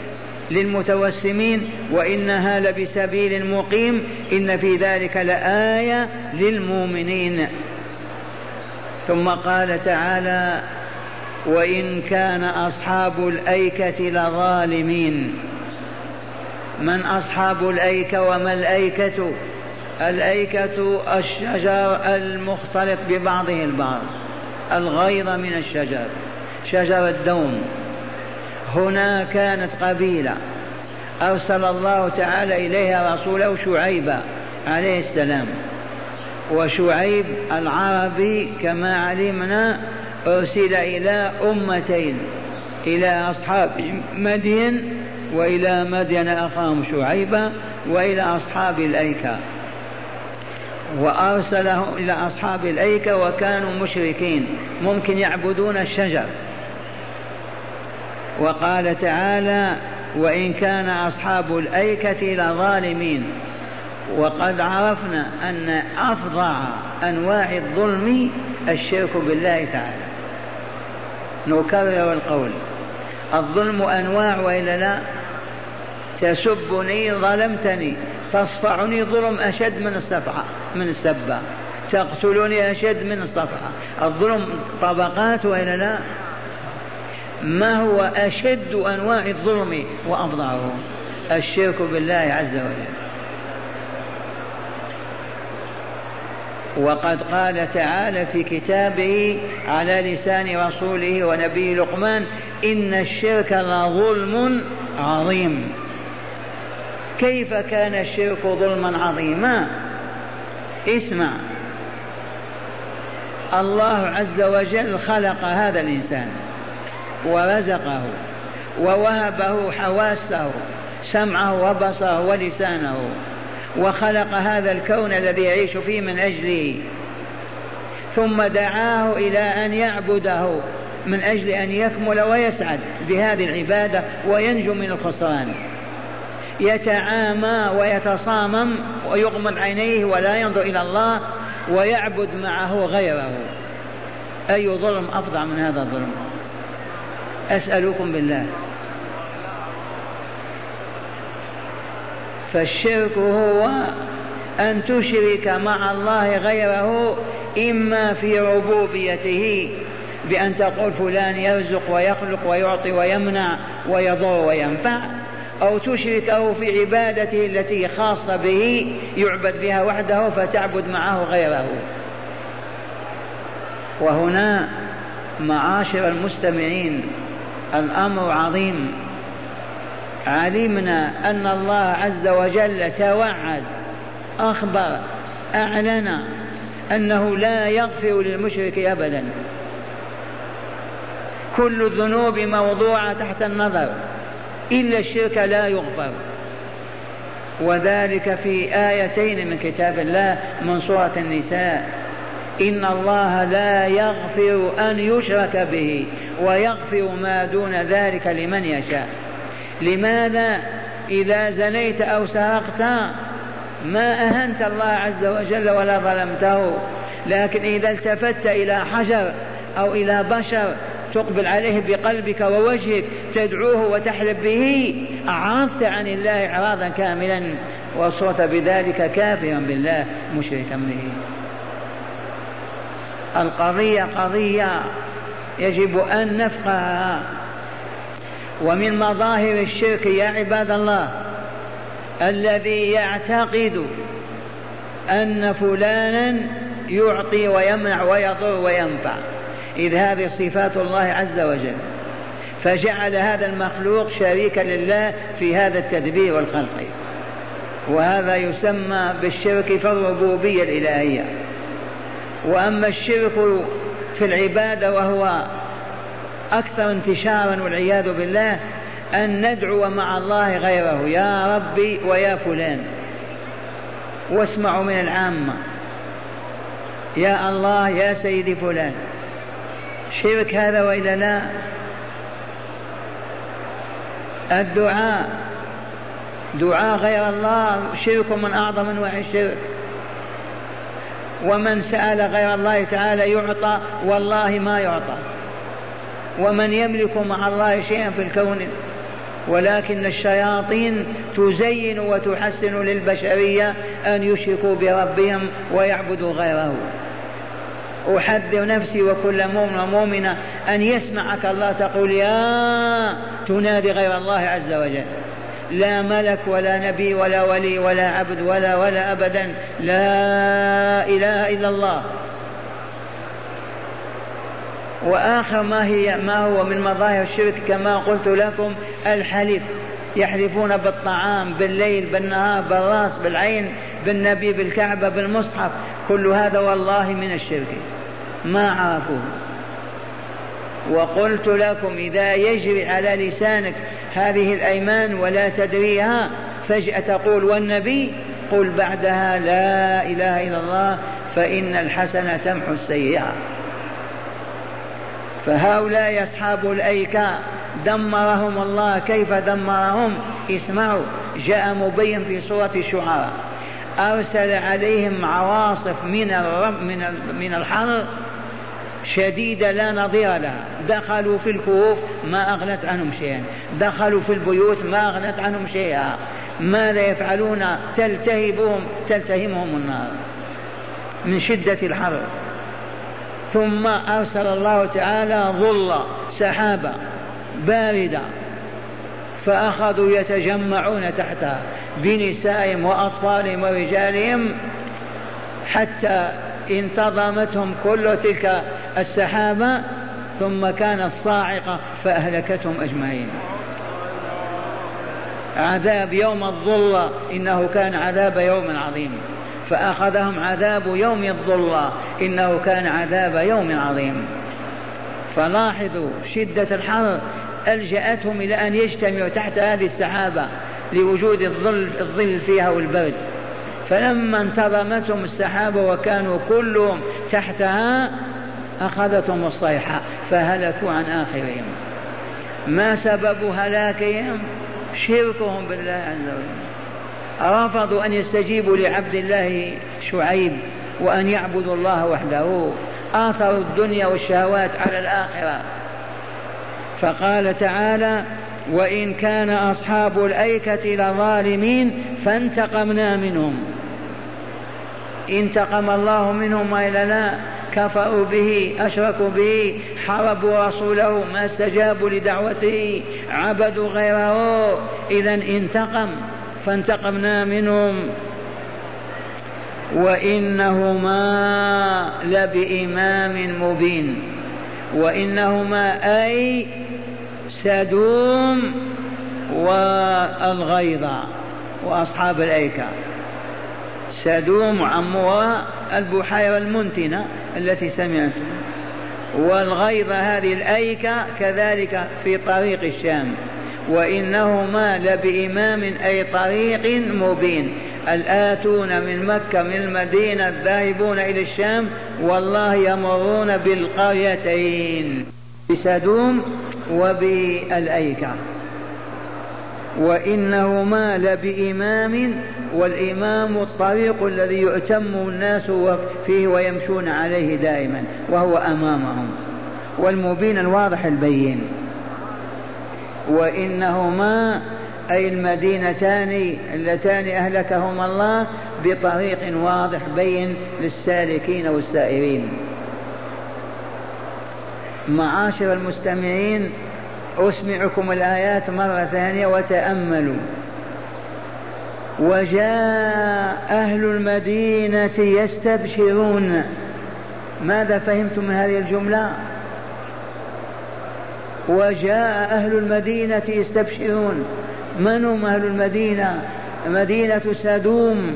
للمتوسمين وإنها لبسبيل مقيم إن في ذلك لآية للمؤمنين. ثم قال تعالى وإن كان أصحاب الأيكة لظالمين. من أصحاب الأيكة وما الأيكة؟ الأيكة الشجر المختلط ببعضه البعض، الغيض من الشجر، شجر الدوم. هنا كانت قبيلة أرسل الله تعالى إليها رسوله شعيب عليه السلام، وشعيب العربي كما علمنا أرسل إلى أمتين، إلى أصحاب مدين وإلى مدين أخاهم شعيبا وإلى أصحاب الأيكة، وأرسلهم إلى أصحاب الأيكة وكانوا مشركين ممكن يعبدون الشجر. وقال تعالى وإن كان أصحاب الأيكة لظالمين. وقد عرفنا أن أفظع أنواع الظلم الشرك بالله تعالى. نكرر القول، الظلم أنواع وإلا لا؟ تسبني ظلمتني، تصفعني ظلم أشد من الصفعة من السبة، تقتلني أشد من الصفعة. الظلم طبقات وإلا لا؟ ما هو أشد أنواع الظلم وأفظعه؟ الشرك بالله عز وجل. وقد قال تعالى في كتابه على لسان رسوله ونبي لقمان إن الشرك لظلم عظيم. كيف كان الشرك ظلما عظيما؟ اسمع، الله عز وجل خلق هذا الإنسان ورزقه ووهبه حواسه، سمعه وبصره ولسانه، وخلق هذا الكون الذي يعيش فيه من أجله، ثم دعاه إلى أن يعبده من أجل أن يكمل ويسعد بهذه العبادة وينجو من الخسران. يتعامى ويتصامم ويغمض عينيه ولا ينظر إلى الله ويعبد معه غيره. أي ظلم أفظع من هذا الظلم؟ أسألكم بالله. فالشرك هو أن تشرك مع الله غيره، إما في ربوبيته بأن تقول فلان يرزق ويخلق ويعطي ويمنع ويضر وينفع، أو تشركه في عبادته التي خاصة به يعبد بها وحده فتعبد معه غيره. وهنا معاشر المستمعين الأمر عظيم. علمنا أن الله عز وجل توعد، أخبر، أعلن أنه لا يغفر للمشرك أبدا. كل الذنوب موضوعة تحت النظر إلا الشرك لا يغفر. وذلك في آيتين من كتاب الله من سورة النساء: إن الله لا يغفر أن يشرك به ويغفر ما دون ذلك لمن يشاء. لماذا؟ إذا زنيت أو سرقت ما أهنت الله عز وجل ولا ظلمته، لكن إذا التفت إلى حجر أو إلى بشر تقبل عليه بقلبك ووجهك تدعوه وتحلف به، أعرضت عن الله إعراضا كاملا وصرت بذلك كافرا بالله مشركا به. القضية قضية يجب أن نفقهها. ومن مظاهر الشرك يا عباد الله الذي يعتقد أن فلانا يعطي ويمنع ويضر وينفع، إذ هذه صفات الله عز وجل، فجعل هذا المخلوق شريكا لله في هذا التدبير والخلق. وهذا يسمى بالشرك في الربوبية الإلهية. وأما الشرك في العبادة وهو أكثر انتشارا والعياذ بالله أن ندعو مع الله غيره، يا ربي ويا فلان، واسمعوا من العامة يا الله يا سيدي فلان. شرك هذا وإلا لا؟ الدعاء دعاء غير الله شرك من أعظم أنواع الشرك. ومن سأل غير الله تعالى يعطى والله ما يعطى. ومن يملك مع الله شيئا في الكون ولكن الشياطين تزين وتحسن للبشرية أن يشركوا بربهم ويعبدوا غيره. أحذر نفسي وكل مؤمن ومؤمنة أن يسمعك الله تقول يا تنادي غير الله عز وجل، لا ملك ولا نبي ولا ولي ولا عبد ولا ولا أبدا، لا إله إلا الله. وآخر ما هي ما هو من مظاهر الشرك كما قلت لكم الحلف، يحلفون بالطعام بالليل بالنهار بالراس بالعين بالنبي بالكعبة بالمصحف، كل هذا والله من الشرك ما عرفوه. وقلت لكم إذا يجري على لسانك هذه الأيمان ولا تدريها فجأة تقول والنبي، قل بعدها لا إله إلا الله فإن الحسنة تمحو السيئة. فهؤلاء أصحاب الأيكة دمرهم الله. كيف دمرهم؟ اسمعوا، جاء مبين في سورة الشعراء، أرسل عليهم عواصف من من من الحر شديدة لا نظير لها، دخلوا في الكهوف ما أغنت عنهم شيئا، دخلوا في البيوت ما أغنت عنهم شيئا. ماذا يفعلون؟ تلتهبهم تلتهمهم النار من شدة الحر. ثم أرسل الله تعالى ظل سحابة باردة فأخذوا يتجمعون تحتها بنسائهم وأطفالهم ورجالهم حتى انتظمتهم كل تلك السحابة، ثم كانت صاعقة فأهلكتهم أجمعين. عذاب يوم الظلة إنه كان عذاب يوم عظيم، فأخذهم عذاب يوم الظلة إنه كان عذاب يوم عظيم. فلاحظوا شدة الحر ألجأتهم إلى أن يجتمعوا تحت هذه السحابة لوجود الظل, الظل فيها والبرد. فلما انتظمتهم السحابة وكانوا كلهم تحتها أخذتهم الصيحة فهلكوا عن آخرهم. ما سبب هلاكهم؟ شركهم بالله عز وجل. رفضوا أن يستجيبوا لعبد الله شعيب وأن يعبدوا الله وحده، آثروا الدنيا والشهوات على الآخرة. فقال تعالى وإن كان أصحاب الأيكة لظالمين فانتقمنا منهم. انتقم الله منهم وإلا لا؟ كفروا به، أشركوا به، حاربوا رسوله، ما استجابوا لدعوته، عبدوا غيره، إذن انتقم فانتقمنا منهم. وإنهما لبإمام مبين. وإنهما أي سدوم والغيظة وأصحاب الأيكة. سدوم عمها البحيرة المنتنة التي سمعتم، والغيظة هذه الأيكة كذلك في طريق الشام. وإنهما لبإمام أي طريق مبين، الآتون من مكة من المدينة الذاهبون إلى الشام والله يمرون بالقريتين بسدوم وبالأيكة. وإنهما لبإمام، والإمام الطريق الذي يؤتم الناس فيه ويمشون عليه دائما وهو أمامهم، والمبين الواضح البين. وإنهما أي المدينتان اللتان أهلكهما الله بطريق واضح بين للسالكين والسائرين. معاشر المستمعين، أسمعكم الآيات مرة ثانية وتأملوا. وجاء أهل المدينة يستبشرون. ماذا فهمتم من هذه الجملة؟ وجاء أهل المدينة يستبشرون. من هم أهل المدينة؟ مدينة سدوم،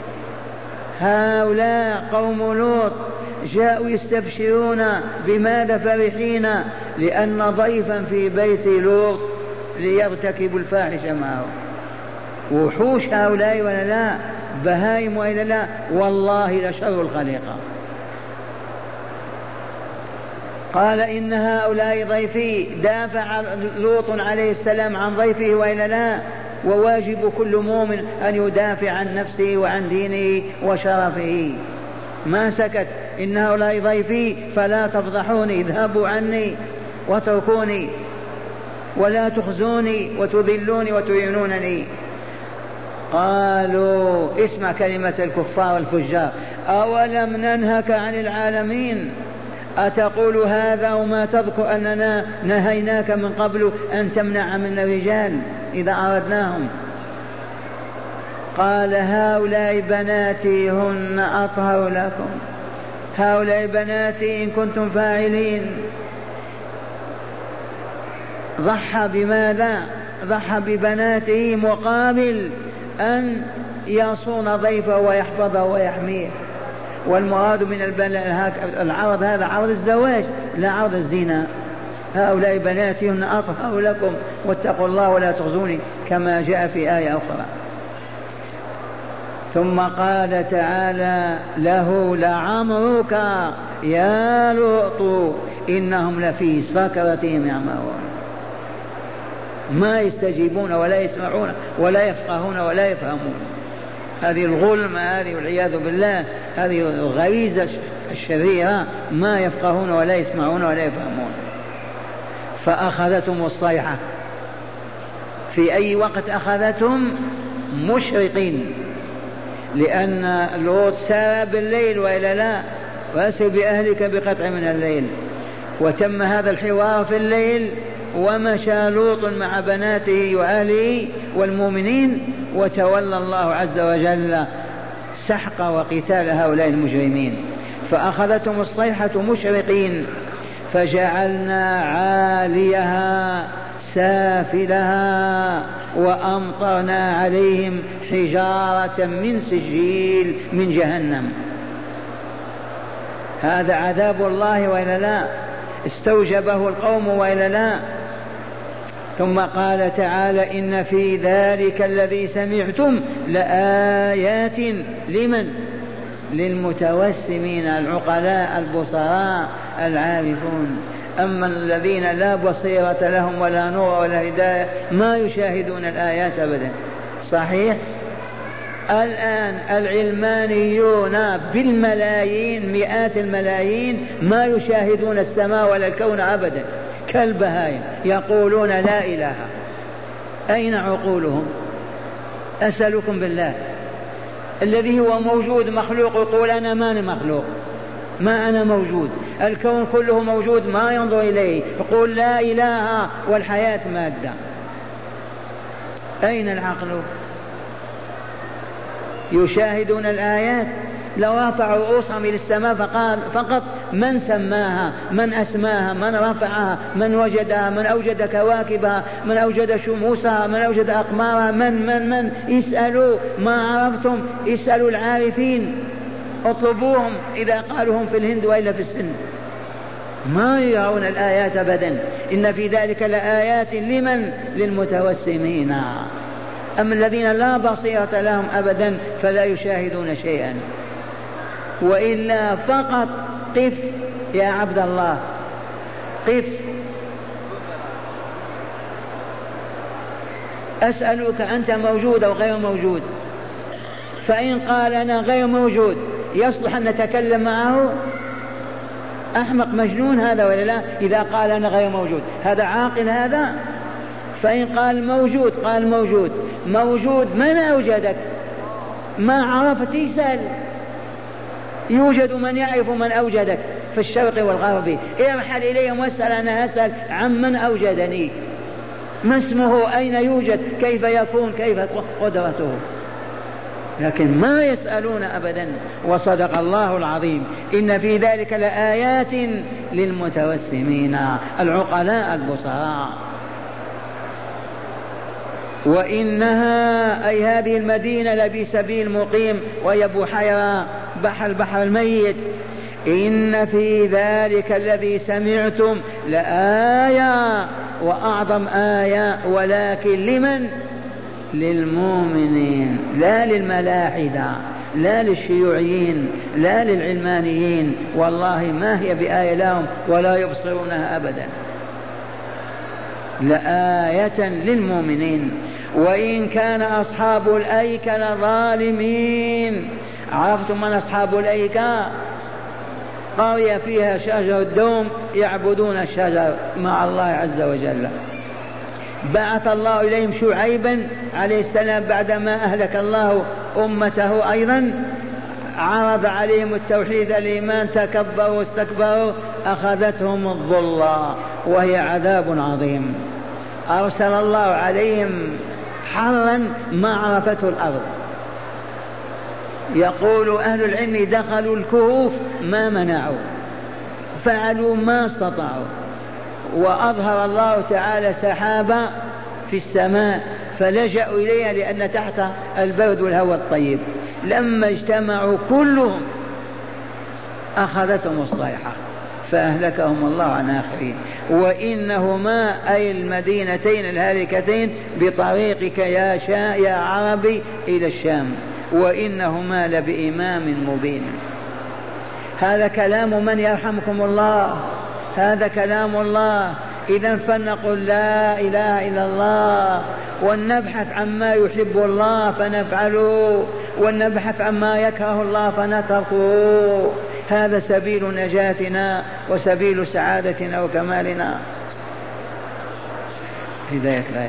هؤلاء قوم لوط جاءوا يستبشرون. بماذا فرحين؟ لأن ضيفا في بيت لوط ليرتكب الفاحشة معه. وحوش هؤلاء ولا لا؟ بهائم ولا لا؟ والله لشر الخليقة. قال إن هؤلاء ضيفي. دافع لوط عليه السلام عن ضيفه وإلا لا؟ وواجب كل مؤمن أن يدافع عن نفسه وعن دينه وشرفه. ما سكت، إن هؤلاء ضيفي فلا تفضحوني، اذهبوا عني واتركوني. ولا تخزوني وتذلوني وتهينونني. قالوا اسمع كلمة الكفار الفجار: أولم ننهك عن العالمين؟ أتقول هذا وما تذكر أننا نهيناك من قبل أن تمنع من الرجال إذا أردناهم؟ قال: هؤلاء بناتي هن أطهر لكم، هؤلاء بناتي إن كنتم فاعلين. ضحى بماذا؟ ضحى ببناته مقابل أن يصون ضيفه ويحفظه ويحميه. والمراد من العرض هذا عرض الزواج لا عرض الزنا. هؤلاء بناتي هن أطهر لكم واتقوا الله ولا تخزوني، كما جاء في آية أخرى. ثم قال تعالى له: لعمرك يا لوط إنهم لفي سكرتهم يعمهون. ما يستجيبون ولا يسمعون ولا يفقهون ولا يفهمون. هذه الظلمة هذه والعياذ بالله، هذه الغريزة الشريرة، ما يفقهون ولا يسمعون ولا يفهمون. فأخذتهم الصيحة. في أي وقت أخذتهم؟ مشرقين، لأن لوط سار بالليل وإلا لا، وأسر بأهلك بقطع من الليل. وتم هذا الحوار في الليل، ومشى لوط مع بناته وأهله والمؤمنين، وتولى الله عز وجل سحق وقتال هؤلاء المجرمين. فأخذتهم الصيحة مشرقين، فجعلنا عاليها سافلها وأمطرنا عليهم حجارة من سجيل من جهنم. هذا عذاب الله وإلا لا؟ استوجبه القوم وإلا لا؟ ثم قال تعالى: إن في ذلك الذي سمعتم لآيات لمن؟ للمتوسمين العقلاء البصراء العارفون. أما الذين لا بصيرة لهم ولا نور ولا هداية ما يشاهدون الآيات أبدا. صحيح؟ الآن العلمانيون بالملايين مئات الملايين ما يشاهدون السماء ولا الكون أبدا، كالبهائم يقولون لا إله. أين عقولهم؟ أسألكم بالله، الذي هو موجود مخلوق يقول أنا ماني مخلوق، ما أنا موجود، الكون كله موجود ما ينظر إليه، يقول لا إله والحياة مادة. أين العقل؟ يشاهدون الآيات. لو رفعوا رؤوسهم إلى السماء فقال فقط من سماها، من أسماها، من رفعها، من وجدها، من أوجد كواكبها، من أوجد شموسها، من أوجد أقمارها، من من من اسألوا ما عرفتم، اسألوا العارفين، اطلبوهم إذا قالوا هم في الهند وإلا في السن. ما يرون الآيات أبدا. إن في ذلك لآيات لمن؟ للمتوسمين. أما الذين لا بصيرة لهم أبدا فلا يشاهدون شيئا. وإلا فقط قف يا عبد الله، قف. أسألك أنت موجود أو غير موجود؟ فإن قال أنا غير موجود يصلح أن نتكلم معه؟ أحمق مجنون هذا ولا لا؟ إذا قال أنا غير موجود هذا عاقل هذا؟ فإن قال موجود قال موجود. موجود من أوجدك؟ ما عرفت يسأل. يوجد من يعرف من أوجدك في الشرق والغرب. ارحل إليهم واسأل. أنا أسأل عن من أوجدني، ما اسمه، أين يوجد، كيف يكون، كيف قدرته. لكن ما يسألون أبدا. وصدق الله العظيم. إن في ذلك لآيات للمتوسمين العقلاء البصراء. وإنها أي هذه المدينة لبي سبيل مقيم، وهي بحيرة بحر البحر الميت. إن في ذلك الذي سمعتم لآية وأعظم آية، ولكن لمن؟ للمؤمنين، لا للملاحدة، لا للشيوعيين، لا للعلمانيين. والله ما هي بآية لهم ولا يبصرونها أبدا. لآية للمؤمنين. وإن كان أصحاب الأيكة ظالمين. عرفتم من أصحاب الأيكة؟ قرية فيها شجر الدوم يعبدون الشجر مع الله عز وجل. بعث الله إليهم شعيبا عليه السلام بعدما أهلك الله أمته أيضا، عرض عليهم التوحيد الإيمان، تكبروا واستكبروا، أخذتهم الظلة وهي عذاب عظيم. أرسل الله عليهم حرا ما عرفته الأرض. يقول أهل العلم دخلوا الكهوف ما منعوا، فعلوا ما استطاعوا، وأظهر الله تعالى سحابة في السماء فلجأوا إليها لأن تحت البرد والهواء الطيب. لما اجتمعوا كلهم أخذتهم الصيحة فأهلكهم الله عن آخرين. وإنهما أي المدينتين الهالكتين بطريقك يا شاء يا عربي إلى الشام، وإنهما لبإمام مبين. هذا كلام من يرحمكم الله، هذا كلام الله. إذا فلنقل لا إله إلا الله، ونبحث عما يحب الله فنفعله، ونبحث عما يكره الله فنتركه. هذا سبيل نجاتنا وسبيل سعادتنا وكمالنا. هداية الآية.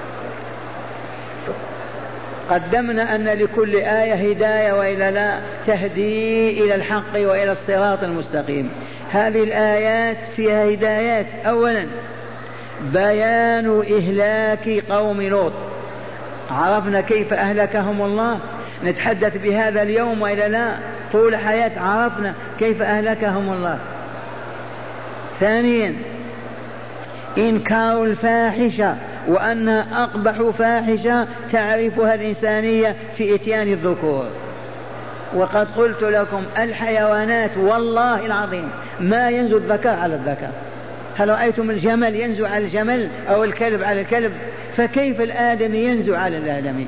قدمنا أن لكل آية هداية وإلا لا، تهدي إلى الحق وإلى الصراط المستقيم. هذه الآيات فيها هدايات. أولا بيان إهلاك قوم لوط، عرفنا كيف أهلكهم الله، نتحدث بهذا اليوم وإلا لا؟ طول حياة عرفنا كيف أهلكهم الله. ثانيا إنكار الفاحشة، وأن أقبح فاحشة تعرفها الإنسانية في إتيان الذكور. وقد قلت لكم الحيوانات والله العظيم ما ينزو الذكر على الذكر. هل رأيتم الجمل ينزو على الجمل أو الكلب على الكلب؟ فكيف الآدمي ينزو على الآدمي؟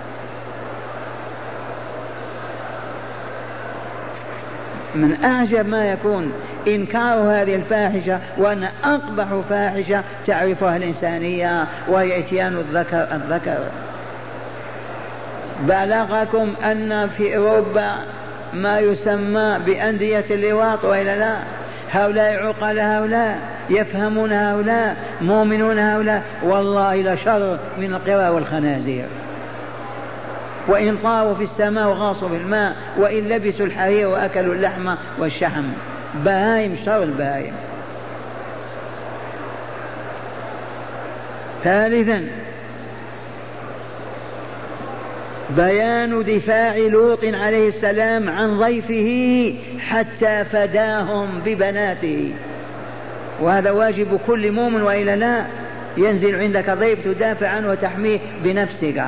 من أعجب ما يكون إنكار هذه الفاحشة، وأن أقبح فاحشة تعرفها الإنسانية وهي إتيان الذكر الذكر. بلغكم أن في أوروبا ما يسمى بأندية اللواط وإلا لا؟ هؤلاء عقل، هؤلاء يفهمون، هؤلاء مؤمنون، هؤلاء والله لشر من القرى والخنازير. وإن طاروا في السماء وغاصوا في الماء، وإن لبسوا الحرير وأكلوا اللحم والشحم، بهائم شر البهائم. ثالثا بيان دفاع لوط عليه السلام عن ضيفه حتى فداهم ببناته، وهذا واجب كل مؤمن وإلا لا؟ ينزل عندك ضيف تدافع عنه وتحميه بنفسك.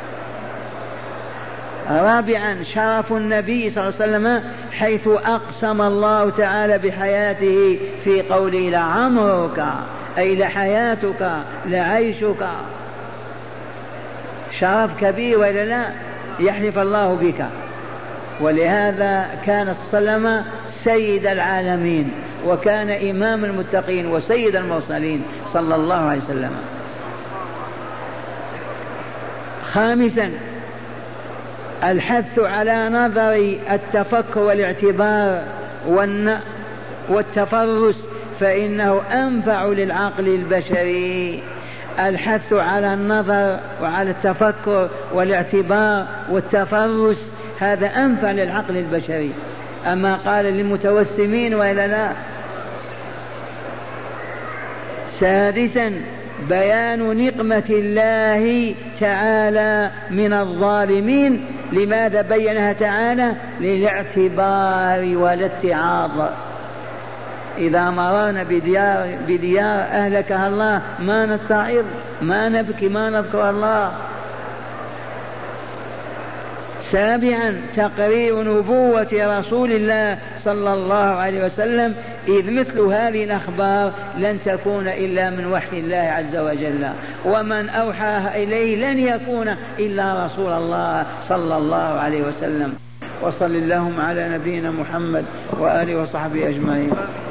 رابعا شرف النبي صلى الله عليه وسلم حيث أقسم الله تعالى بحياته في قوله لعمرك، أي لحياتك لعيشك. شرف كبير وإلا لا؟ يحلف الله بك. ولهذا كان صلى الله عليه وسلم سيد العالمين، وكان إمام المتقين وسيد المرسلين صلى الله عليه وسلم. خامسا الحث على نظر التفكر والاعتبار والتفرس، فإنه أنفع للعقل البشري. الحث على النظر وعلى التفكر والاعتبار والتفرس هذا أنفع للعقل البشري. أما قال للمتوسمين وإلا لا؟ سادسا بيان نقمة الله تعالى من الظالمين. لماذا بينها تعالى؟ للاعتبار والاتعاظ. إذا مررنا بديار, بديار أهلكها الله ما نتعظ، ما نبكي، ما نذكر الله. سابعا تقرير نبوة رسول الله صلى الله عليه وسلم، إذ مثل هذه الأخبار لن تكون إلا من وحي الله عز وجل، ومن أوحاها إليه لن يكون إلا رسول الله صلى الله عليه وسلم. وصل اللهم على نبينا محمد وآله وصحبه أجمعين.